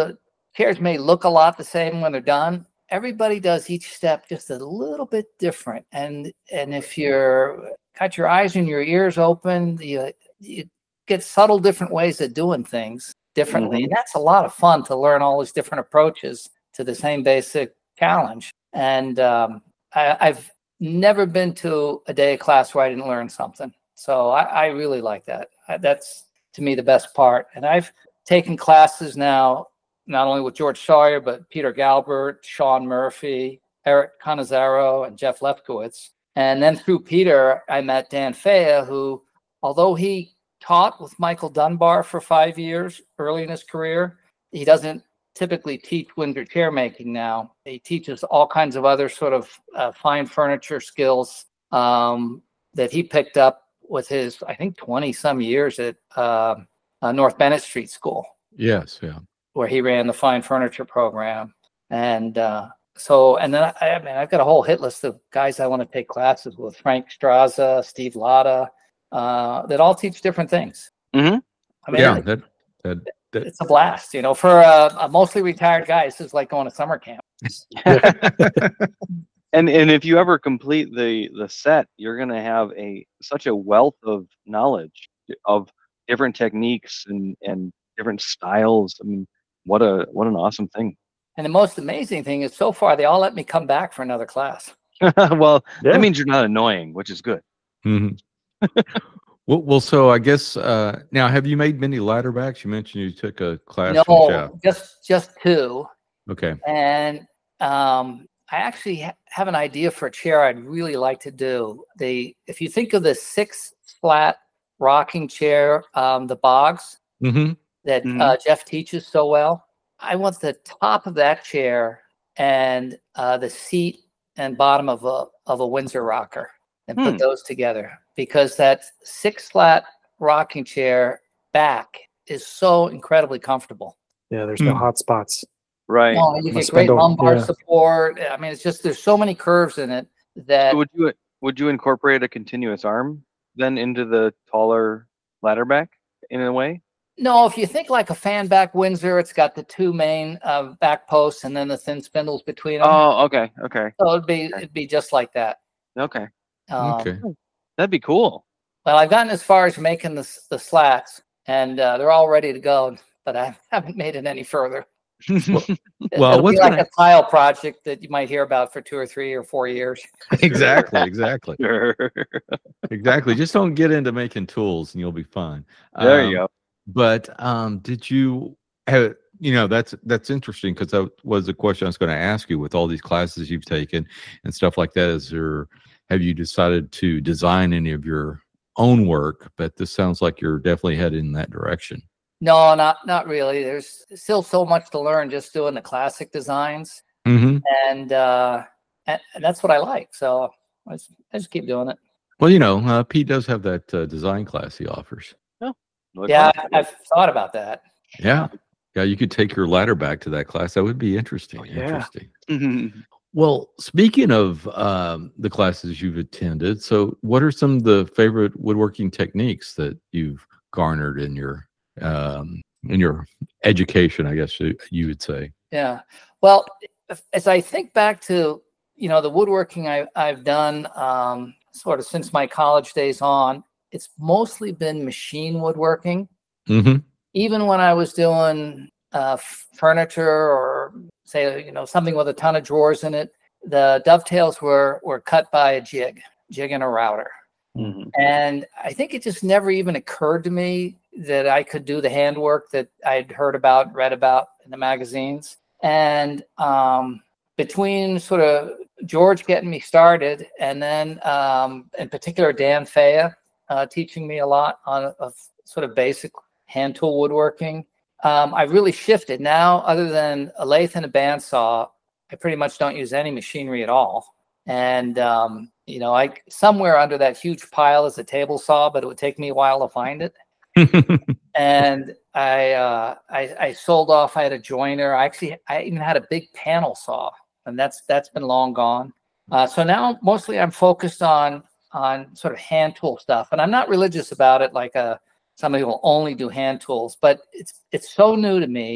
chairs may look a lot the same when they're done. Everybody does each step just a little bit different. And and if you're got your eyes and your ears open, you, you get subtle different ways of doing things differently. Mm-hmm. And that's a lot of fun to learn all these different approaches to the same basic challenge. And um, I, I've never been to a day of class where I didn't learn something. So I, I really like that. I, that's, to me, the best part. And I've taken classes now, not only with George Sawyer, but Peter Galbert, Sean Murphy, Eric Canizaro, and Jeff Lefkowitz. And then through Peter, I met Dan Fea, who, although he taught with Michael Dunbar for five years early in his career, he doesn't typically teach Windsor chair making now. He teaches all kinds of other sort of uh, fine furniture skills um, that he picked up with his, I think, twenty some years at uh, uh, North Bennett Street School. Yes, yeah. Where he ran the fine furniture program. And uh, so, and then I, I mean, I've got a whole hit list of guys I want to take classes with, Frank Straza, Steve Latta, uh, that all teach different things. Mm-hmm. I mean, yeah, it, that, that, that. It's a blast, you know, for a, a mostly retired guy. This is like going to summer camp. and and if you ever complete the the set, you're going to have a such a wealth of knowledge of different techniques and and different styles. I mean, what a what an awesome thing. And the most amazing thing is, so far they all let me come back for another class. Well, yeah. that means you're not annoying, which is good. Mm-hmm. well, well, so I guess uh, now, have you made many ladder backs? You mentioned you took a class. No, from Jeff. just just two. Okay. And um, I actually ha- have an idea for a chair I'd really like to do. The if you think of the six flat rocking chair, um, the Boggs Mm-hmm. that Mhm. uh, Jeff teaches so well, I want the top of that chair and uh, the seat and bottom of a of a Windsor rocker, and Hmm. put those together, because that six flat rocking chair back is so incredibly comfortable. Yeah, there's no Hmm. hot spots. Right. No, you Must get great spindle, lumbar yeah. support. I mean, it's just, there's so many curves in it that So would you would you incorporate a continuous arm then into the taller ladder back in a way? no, if you think like a fan back Windsor, it's got the two main uh, back posts and then the thin spindles between them. Oh, okay, okay, So it'd be it'd be just like that. okay. Um, Okay. That'd be cool. Well, I've gotten as far as making the s- the slats, and uh, they're all ready to go, but I haven't made it any further. It- Well, It'll be what's like gonna- a tile project that you might hear about for two or three or four years. exactly. Exactly. Sure. Exactly. Just don't get into making tools, and you'll be fine. There Um, you go. But um, did you have? You know, that's that's interesting, because that was a question I was going to ask you. With all these classes you've taken and stuff like that, is there? Have you decided to design any of your own work? But this sounds like you're definitely headed in that direction. No, not not really. There's still so much to learn just doing the classic designs, Mm-hmm. and uh, and, and that's what I like. So I just, I just keep doing it. Well, you know, uh, Pete does have that uh, design class he offers. Look Yeah, like- I, I've thought about that. Yeah. Yeah, you could take your ladder back to that class. That would be interesting. Oh, yeah. Interesting. Well, speaking of um, the classes you've attended, so what are some of the favorite woodworking techniques that you've garnered in your um, in your education, I guess you, you would say? Yeah. Well, if- as I think back to, you know, the woodworking I, I've done um, sort of since my college days on, it's mostly been machine woodworking. Mm-hmm. Even when I was doing uh, f- furniture or say, you know, something with a ton of drawers in it, the dovetails were were cut by a jig, jig and a router. Mhm. And I think it just never even occurred to me that I could do the handwork that I'd heard about, read about in the magazines. And um, between sort of George getting me started, and then um, in particular Dan Fea uh, teaching me a lot on of sort of basic hand tool woodworking, um, I really shifted. Now, other than a lathe and a bandsaw, I pretty much don't use any machinery at all. And um, you know, I somewhere under that huge pile is a table saw, but it would take me a while to find it. And I, uh, I I sold off. I had a joiner. I actually I even had a big panel saw, and that's that's been long gone. Uh, so now mostly I'm focused on on sort of hand tool stuff, and I'm not religious about it. Like a somebody who will only do hand tools, but it's it's so new to me,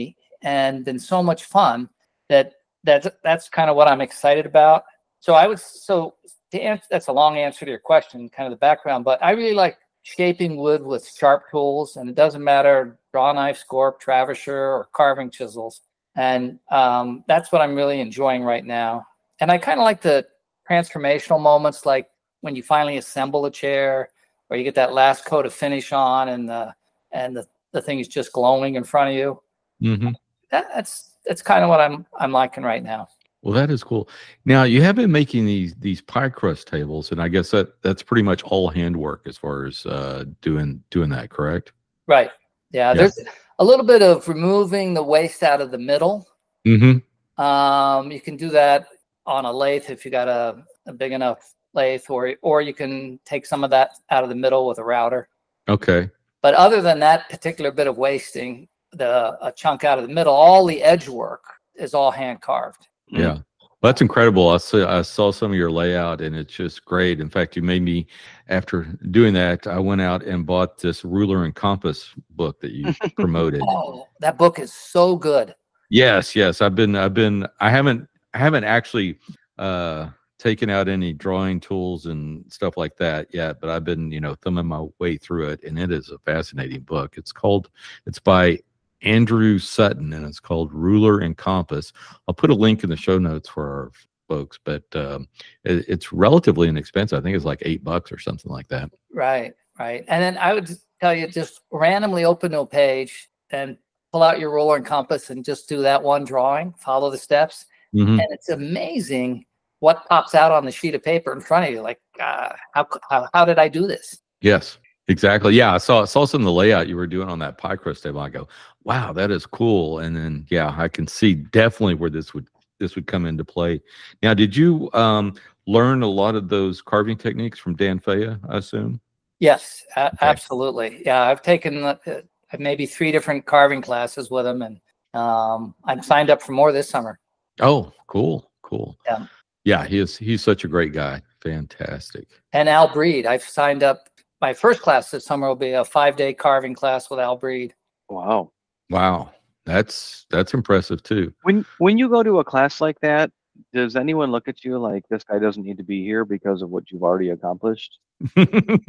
and been so much fun that that's that's kind of what I'm excited about. So I would so to answer, that's a long answer to your question, kind of the background, but I really like shaping wood with sharp tools, and it doesn't matter draw knife, scorp, travisher, or carving chisels, and um, that's what I'm really enjoying right now. And I kind of like the transformational moments, like when you finally assemble a chair, or you get that last coat of finish on, and the and the, the thing is just glowing in front of you. Mm-hmm. That, that's that's kind of what I'm I'm liking right now. Well, that is cool. Now you have been making these these pie crust tables, and I guess that that's pretty much all handwork as far as uh, doing doing that, correct? Right. Yeah, yeah. There's a little bit of removing the waste out of the middle. Mm-hmm. Um, you can do that on a lathe if you got a, a big enough lathe, or or you can take some of that out of the middle with a router. Okay. But other than that particular bit of wasting, the a chunk out of the middle, all the edge work is all hand carved. Yeah, well, that's incredible. I saw I saw some of your layout, and it's just great. In fact, you made me, after doing that, I went out and bought this ruler and compass book that you promoted. Oh, that book is so good. Yes, yes. I've been, I've been, I haven't, I haven't actually uh, taken out any drawing tools and stuff like that yet, but I've been, you know, thumbing my way through it, and it is a fascinating book. It's called, it's by Andrew Sutton, and it's called Ruler and Compass. I'll put a link in the show notes for our folks, but um, it, it's relatively inexpensive. I think it's like eight bucks or something like that. Right, right. And then I would tell you, just randomly open to a page and pull out your ruler and compass and just do that one drawing, follow the steps. Mm-hmm. And it's amazing what pops out on the sheet of paper in front of you. Like, uh, how, how, how did I do this? Yes. Exactly. Yeah, I saw I saw some of the layout you were doing on that pie crust table. I go, wow, that is cool. And then yeah, I can see definitely where this would this would come into play. Now, did you um, learn a lot of those carving techniques from Dan Faya, I assume? Yes, a- okay. Absolutely. Yeah, I've taken uh, maybe three different carving classes with him, and um, I'm signed up for more this summer. Oh, cool, cool. Yeah, yeah, he is. He's such a great guy. Fantastic. And Al Breed, I've signed up. My first class this summer will be a five-day carving class with Al Breed. Wow. Wow. That's that's impressive too. When when you go to a class like that, does anyone look at you like this guy doesn't need to be here because of what you've already accomplished? uh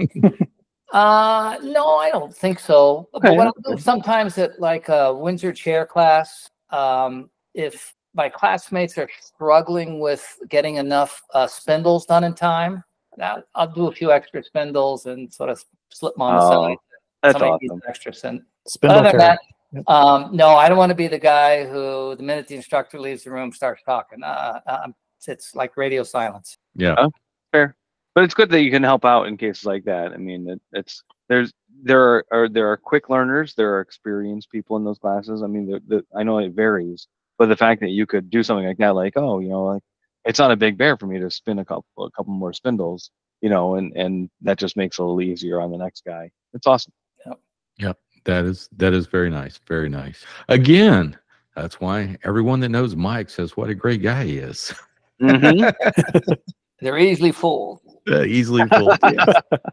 no, I don't think so. Okay. But what I'll do sometimes at like a Windsor chair class, um, if my classmates are struggling with getting enough uh, spindles done in time, I'll, I'll do a few extra spindles and sort of slip them on the oh, side. That's Somebody awesome. needs extra spin- Spindle Other than care. that, um, no, I don't want to be the guy who, the minute the instructor leaves the room, starts talking. Uh, uh, it's like radio silence. Yeah, oh, fair. But it's good that you can help out in cases like that. I mean, it, it's there's there are, are there are quick learners, there are experienced people in those classes. I mean, the, the, I know it varies, but the fact that you could do something like that, like oh, you know, like it's not a big bear for me to spin a couple a couple more spindles, you know, and and that just makes it a little easier on the next guy. It's awesome. Yep. Yep. That is that is very nice. Very nice. Again, that's why everyone that knows Mike says what a great guy he is. Mm-hmm. They're easily fooled. Uh, easily fooled. Yeah.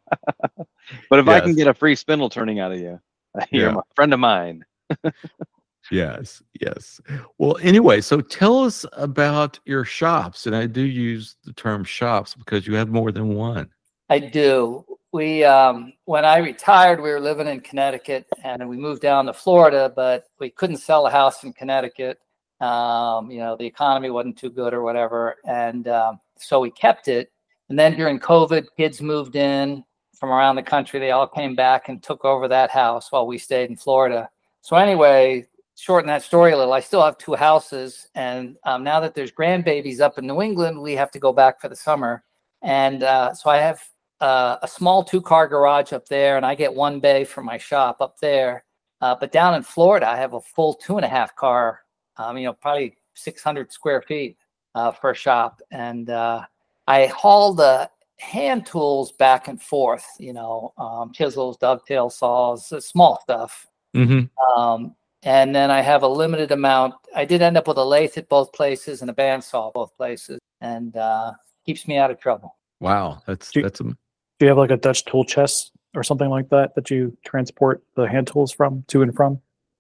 But if yes. I can get a free spindle turning out of you, you're Yeah. a friend of mine. Yes, yes. Well, anyway, so tell us about your shops. And I do use the term shops because you have more than one. I do. We, um, when I retired, we were living in Connecticut, and we moved down to Florida, but we couldn't sell a house in Connecticut. Um, you know, the economy wasn't too good or whatever. And um, so we kept it. And then during COVID, kids moved in from around the country. They all came back and took over that house while we stayed in Florida. So anyway, shorten that story a little, I still have two houses. And um, now that there's grandbabies up in New England, we have to go back for the summer. And uh, so I have uh, a small two-car garage up there, and I get one bay for my shop up there. Uh, but down in Florida, I have a full two and a half car, um, you know, probably six hundred square feet uh, for a shop. And uh, I haul the hand tools back and forth, you know, um, chisels, dovetail saws, uh, small stuff. Mm-hmm. Um, and then I have a limited amount. I did end up with a lathe at both places and a bandsaw at both places, and uh, keeps me out of trouble. Wow, that's Do you- that's a, Do you have like a Dutch tool chest or something like that that you transport the hand tools from, to and from?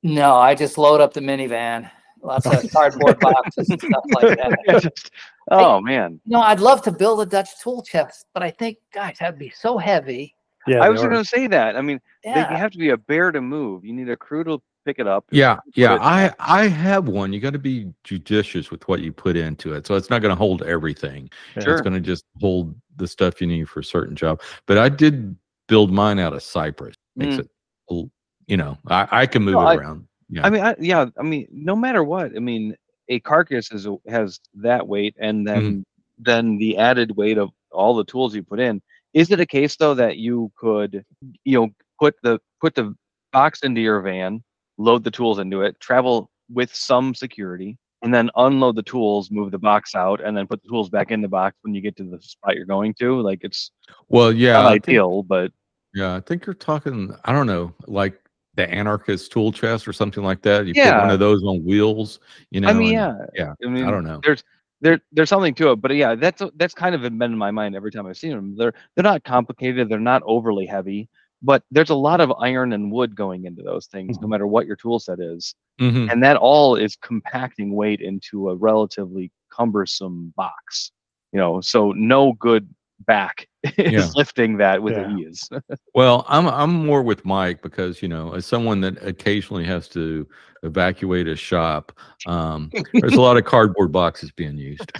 No, I just load up the minivan. Lots of cardboard boxes and stuff like that. Oh I, man! No, I'd love to build a Dutch tool chest, but I think, gosh, that'd be so heavy. Yeah, I they was are. going to say that. I mean, Yeah. they have to be a bear to move. You need a crew to pick it up. Yeah, put yeah. it- I I have one. You got to be judicious with what you put into it. So it's not going to hold everything. Sure. It's going to just hold the stuff you need for a certain job. But I did build mine out of cypress. Makes Mm. it, a l- you know, I, I can move No, it I- around. Yeah. I mean, I, yeah. I mean, no matter what. I mean, a carcass is a, has that weight, and then Mm-hmm. then the added weight of all the tools you put in. Is it a case though that you could, you know, put the put the box into your van, load the tools into it, travel with some security, and then unload the tools, move the box out, and then put the tools back in the box when you get to the spot you're going to? Like, it's well, yeah. not I think- ideal, but Yeah, I think you're talking, I don't know, like the anarchist tool chest or something like that. You put Yeah. one of those on wheels, you know. I mean, and- yeah, yeah. I mean, I don't know. There's there there's something to it, but yeah, that's that's kind of been in my mind every time I've seen them. They're they're not complicated, they're not overly heavy, but there's a lot of iron and wood going into those things, no matter what your tool set is, Mhm. and that all is compacting weight into a relatively cumbersome box. You know, so no good back is Yeah. lifting that with Yeah. ease. Well, I'm I'm more with Mike because, you know, as someone that occasionally has to evacuate a shop, um, there's a lot of cardboard boxes being used.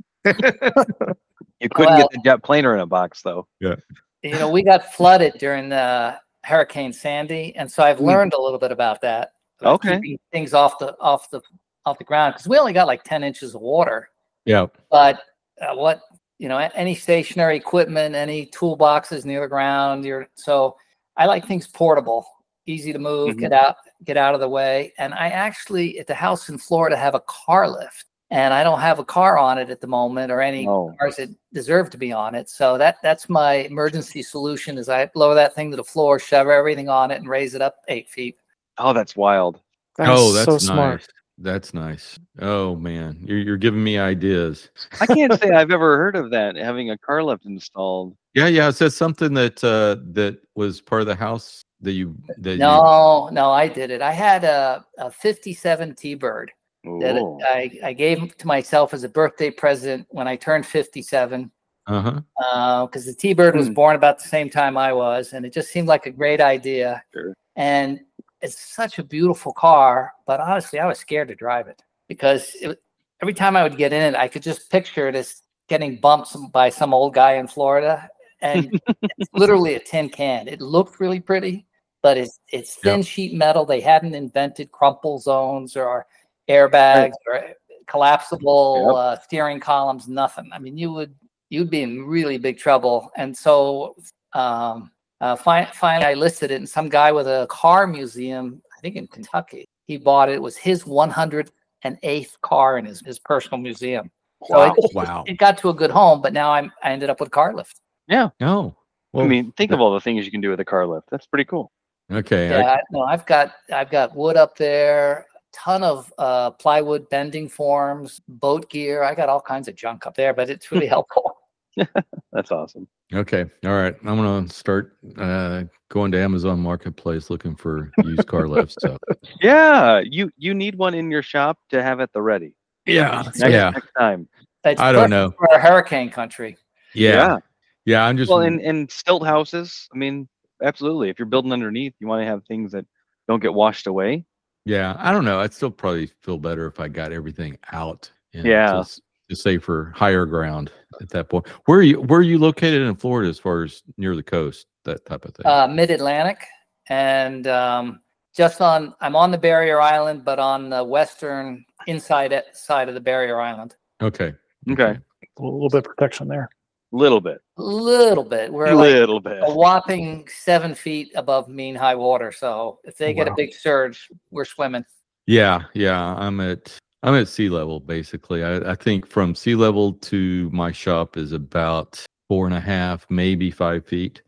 You couldn't Well- get the jet planer in a box though. You know, we got flooded during the Hurricane Sandy, and so I've Hmm. learned a little bit about that. about Okay. keeping things off the off the off the ground, because we only got like ten inches of water. Yeah. But uh, what you know, a- any stationary equipment, any toolboxes near the ground, you're so I like things portable, easy to move, Mhm. get out, get out of the way. And I actually at the house in Florida have a car lift, and I don't have a car on it at the moment, or any Oh. cars that deserve to be on it. So that that's my emergency solution: is I lower that thing to the floor, shove everything on it, and raise it up eight feet. Oh, that's wild. Oh, That's that's so nice. smart. That's nice. Oh man, you're you're giving me ideas. I can't say I've ever heard of that, having a car lift installed. Yeah, yeah. It says something that uh that was part of the house that you that you No, no, I did it. I had a, a fifty-seven T-Bird that Ooh. I, I gave to myself as a birthday present when I turned fifty-seven. uh-huh. Because the T-Bird was Hmm. born about the same time I was, and it just seemed like a great idea. Sure. And it's such a beautiful car, but honestly, I was scared to drive it because it, every time I would get in it, I could just picture it as getting bumped some- by some old guy in Florida. And it's literally a tin can. It looked really pretty, but it's it's thin Yep. sheet metal. They hadn't invented crumple zones or airbags or collapsible Yep. uh, steering columns. Nothing. I mean, you would you'd be in really big trouble. And so, um, uh, fi- finally, I listed it, and some guy with a car museum, I think in Kentucky, he bought it. It was his one hundred eighth car in his his personal museum. So Wow. it, Wow. it got to a good home, but now I'm I ended up with a car lift. No. I Well, mean, think of all the things you can do with a car lift. That's pretty cool. okay. I- Yeah, I, no, I've got I've got wood up there, ton of uh, plywood bending forms, boat gear. I got all kinds of junk up there, but it's really helpful. That's awesome. Okay. All right. I'm gonna start uh going to Amazon Marketplace looking for used car lifts. So Yeah, you you need one in your shop to have at the ready. yeah. Next, Yeah. next time. It's I don't perfect know. for a hurricane country. Yeah. Yeah. I'm just Well, in, in stilt houses, I mean, absolutely. If you're building underneath, you want to have things that don't get washed away. yeah. I don't know. I'd still probably feel better if I got everything out. And Yeah. Just to say for higher ground at that point. Where are you where are you located in Florida as far as near the coast, that type of thing? Uh, Mid Atlantic, and um, just on I'm on the barrier island, but on the western inside it- side of the barrier island. okay. Okay. A little bit of protection there. Little bit. A little bit. We're A like little bit. a whopping seven feet above mean high water. So if they get a Wow. big surge, we're swimming. Yeah, yeah. I'm at I'm at sea level basically. I, I think from sea level to my shop is about four and a half, maybe five feet.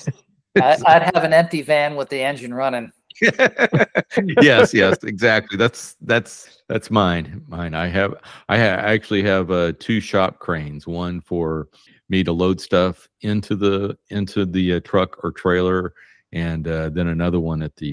I, I'd have an empty van with the engine running. yes, yes, exactly. That's that's that's mine. Mine. I have I, ha- I actually have uh, two shop cranes. One for me to load stuff into the into the uh, truck or trailer, and uh, then another one at the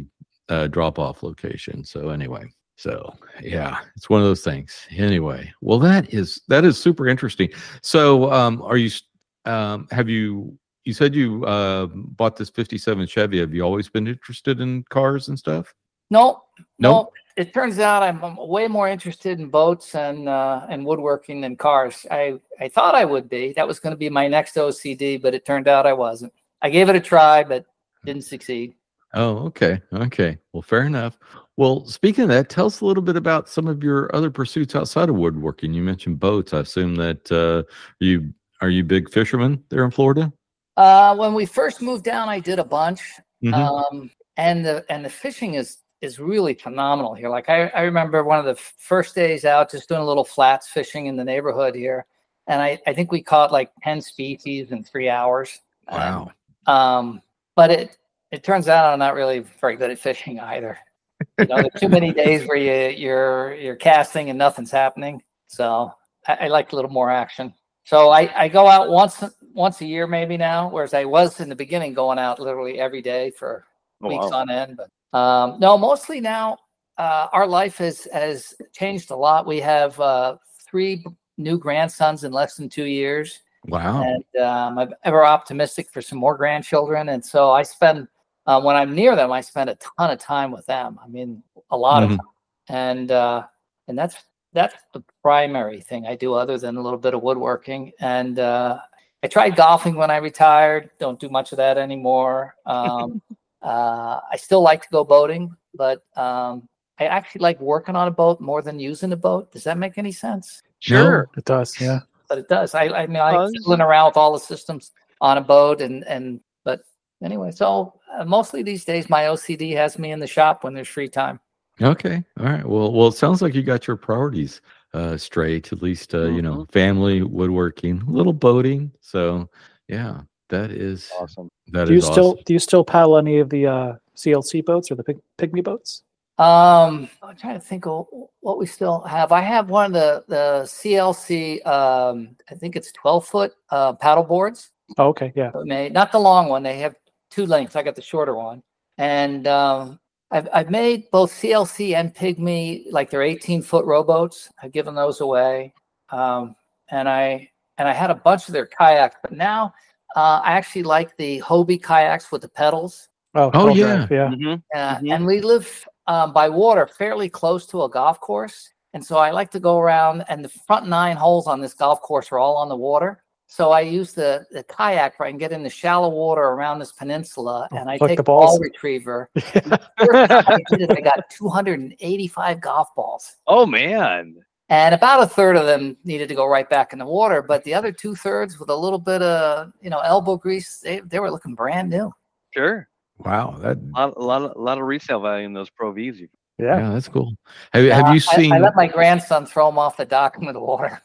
uh, drop off location. So anyway, so yeah, it's one of those things. Anyway, well, that is that is super interesting. So, um, are you? Um, have you? You said you uh, bought this fifty-seven Chevy. Have you always been interested in cars and stuff? No, no. Nope. It turns out I'm, I'm way more interested in boats and uh, and woodworking than cars. I, I thought I would be. That was going to be my next O C D, but it turned out I wasn't. I gave it a try, but didn't succeed. Oh, okay. Okay. Well, fair enough. Well, speaking of that, tell us a little bit about some of your other pursuits outside of woodworking. You mentioned boats. I assume that uh, you are you big fishermen there in Florida? Uh, when we first moved down, I did a bunch, Mhm. um, and the and the fishing is is really phenomenal here. Like I, I remember one of the f- first days out, just doing a little flats fishing in the neighborhood here, and I, I think we caught like ten species in three hours. Wow. And, um, but it it turns out I'm not really very good at fishing either. You know, there's too many days where you you're you're casting and nothing's happening. So I, I like a little more action. So I, I go out once once a year maybe now, whereas I was in the beginning going out literally every day for Oh, weeks wow. on end. But um, no, mostly now uh, our life has has changed a lot. We have uh, three new grandsons in less than two years, Wow. and um, I'm ever optimistic for some more grandchildren. And so I spend uh, when I'm near them, I spend a ton of time with them. I mean, a lot Mhm. of time, and uh, and that's that's the primary thing I do, other than a little bit of woodworking. And uh, I tried golfing when I retired. Don't do much of that anymore. Um, uh, I still like to go boating, but um, I actually like working on a boat more than using a boat. Does that make any sense? Sure. It does. Yeah. But it does. I, I mean, I like Does. fiddling around with all the systems on a boat, and and but anyway, so uh, mostly these days my O C D has me in the shop when there's free time. Okay. All right. Well, well, it sounds like you got your priorities uh, straight. At least, uh, you know, family, woodworking, a little boating. So, yeah, that is Awesome. that Do you is still awesome. do you still paddle any of the uh, C L C boats or the pig, pygmy boats? Um, I'm trying to think of what we still have. I have one of the the C L C. Um, I think it's twelve foot uh, paddle boards. Oh, okay. Yeah. Made, not the long one. They have two lengths. I got the shorter one, and um, I've I've made both C L C and Pygmy, like they're eighteen foot rowboats. I've given those away, um, and I and I had a bunch of their kayaks, but now uh, I actually like the Hobie kayaks with the pedals. Oh, Oh, pedal yeah. drive, yeah. Mhm. Uh, Mhm. And we live um, by water, fairly close to a golf course, and so I like to go around. And the front nine holes on this golf course are all on the water. So I use the, the kayak where I can get in the shallow water around this peninsula, Oh, and I collect take the a ball balls. retriever. First time I did it, I got two hundred eighty-five golf balls, Oh man. and about a third of them needed to go right back in the water. But the other two thirds, with a little bit of you know elbow grease, they, they were looking brand new. Sure. Wow. That A lot, a lot, of, a lot of resale value in those Pro Vs. You- Yeah. yeah, that's cool. Have, have Uh, you I- seen? I, let my grandson throw them off the dock into the water.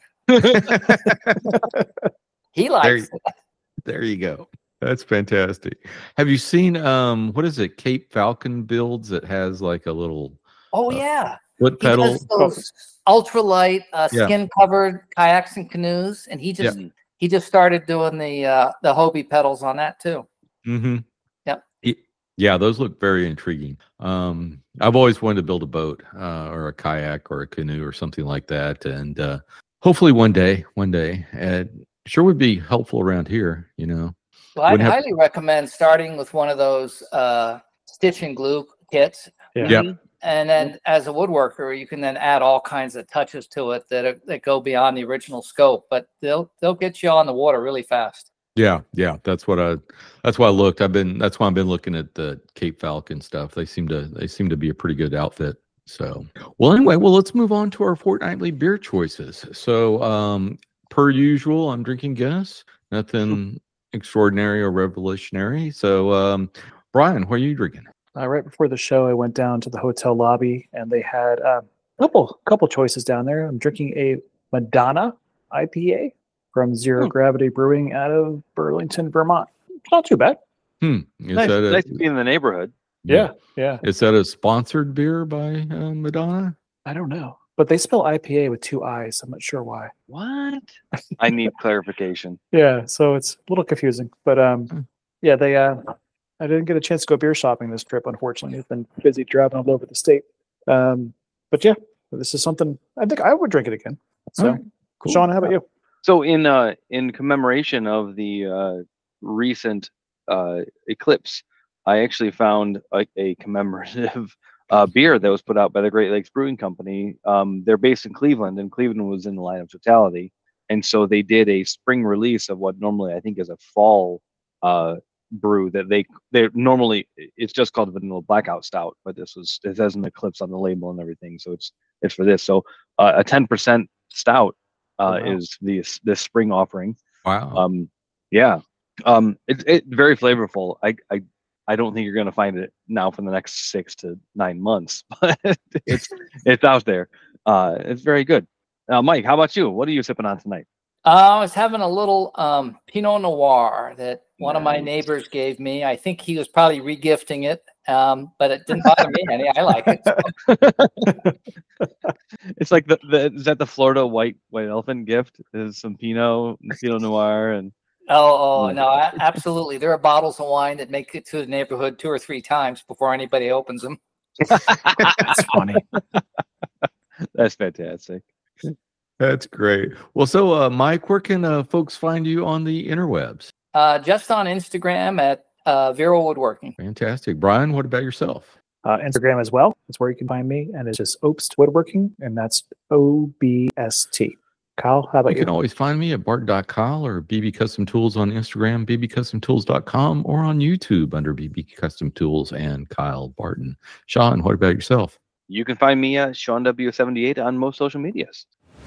He likes there, it. there you go. That's fantastic. Have you seen um what is it? Cape Falcon builds that has like a little Oh uh, yeah, foot he pedal. does those ultralight uh, Yeah. skin covered kayaks and canoes, and he just Mhm. he just started doing the uh, the Hobie pedals on that too. Mm-hmm. Yep. Yeah, those look very intriguing. Um, I've always wanted to build a boat uh, or a kayak or a canoe or something like that, and uh, hopefully one day, one day, and sure would be helpful around here. You know. Well, I'd Wouldn't have- highly recommend starting with one of those uh, stitch and glue kits, Yeah. Yep. Mhm. and then as a woodworker, you can then add all kinds of touches to it that are, that go beyond the original scope. But they'll they'll get you on the water really fast. Yeah, yeah, that's what I. That's why I looked. I've been. That's why I've been looking at the Cape Falcon stuff. They seem to. They seem to be a pretty good outfit. So, well, anyway, well, let's move on to our fortnightly beer choices. So, um, per usual, I'm drinking Guinness. Nothing extraordinary or revolutionary. So, um, Brian, what are you drinking? Uh, right before the show, I went down to the hotel lobby, and they had a couple couple choices down there. I'm drinking a Madonna I P A from Zero Hmm. Gravity Brewing out of Burlington, Vermont. It's not too bad. Hmm. Is Nice, that a, nice to be in the neighborhood. Yeah, yeah. Is that a sponsored beer by uh, Madonna? I don't know, but they spell I P A with two I's. I'm not sure why. What? I need clarification. Yeah, so it's a little confusing, but Hmm. um, yeah, they uh, I didn't get a chance to go beer shopping this trip, unfortunately. I've been busy driving all over the state. Um, but yeah, this is something I think I would drink it again. So, right, cool. Sean, how about you? So in uh, in commemoration of the uh, recent uh, eclipse, I actually found a, a commemorative uh, beer that was put out by the Great Lakes Brewing Company. Um, they're based in Cleveland, and Cleveland was in the line of totality. And so they did a spring release of what normally I think is a fall uh, brew that they they normally it's just called vanilla blackout stout, but this was it has an eclipse on the label and everything, so it's it's for this. So uh, a ten percent stout uh, oh, wow. is the this spring offering. Wow. Um, yeah. Um, it's it very flavorful. I I I don't think you're gonna find it now for the next six to nine months, but it's it's out there. Uh, it's very good. Now, Mike, how about you? What are you sipping on tonight? Uh, I was having a little um, Pinot Noir that one nice. of my neighbors gave me. I think he was probably regifting it, um, but it didn't bother me any. I like it. So. It's like the, the is that the Florida white white elephant gift? Is some Pinot Pinot Noir and oh oh no, I, absolutely. There are bottles of wine that make it to the neighborhood two or three times before anybody opens them. That's funny. That's fantastic. That's great. Well, so uh, Mike, where can uh, folks find you on the interwebs? Uh, just on Instagram at uh, Vero Woodworking. Fantastic. Brian, what about yourself? Uh, Instagram as well. That's where you can find me. And it's just Obst Woodworking, and that's O B S T. Kyle, how about you? You can always find me at bart dot kyle or B B Custom Tools on Instagram, b b custom tools dot com, or on YouTube under B B Custom Tools and Kyle Barton. Sean, what about yourself? You can find me at Sean W seventy-eight on most social medias.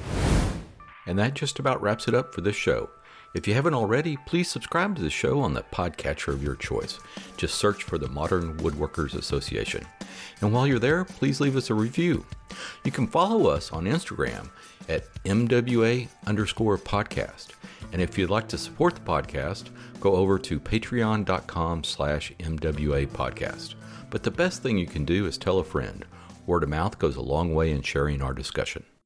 And that just about wraps it up for this show. If you haven't already, please subscribe to the show on the podcatcher of your choice. Just search for the Modern Woodworkers Association. And while you're there, please leave us a review. You can follow us on Instagram at M W A underscore podcast. And if you'd like to support the podcast, go over to patreon dot com slash M W A podcast. But the best thing you can do is tell a friend. Word of mouth goes a long way in sharing our discussion.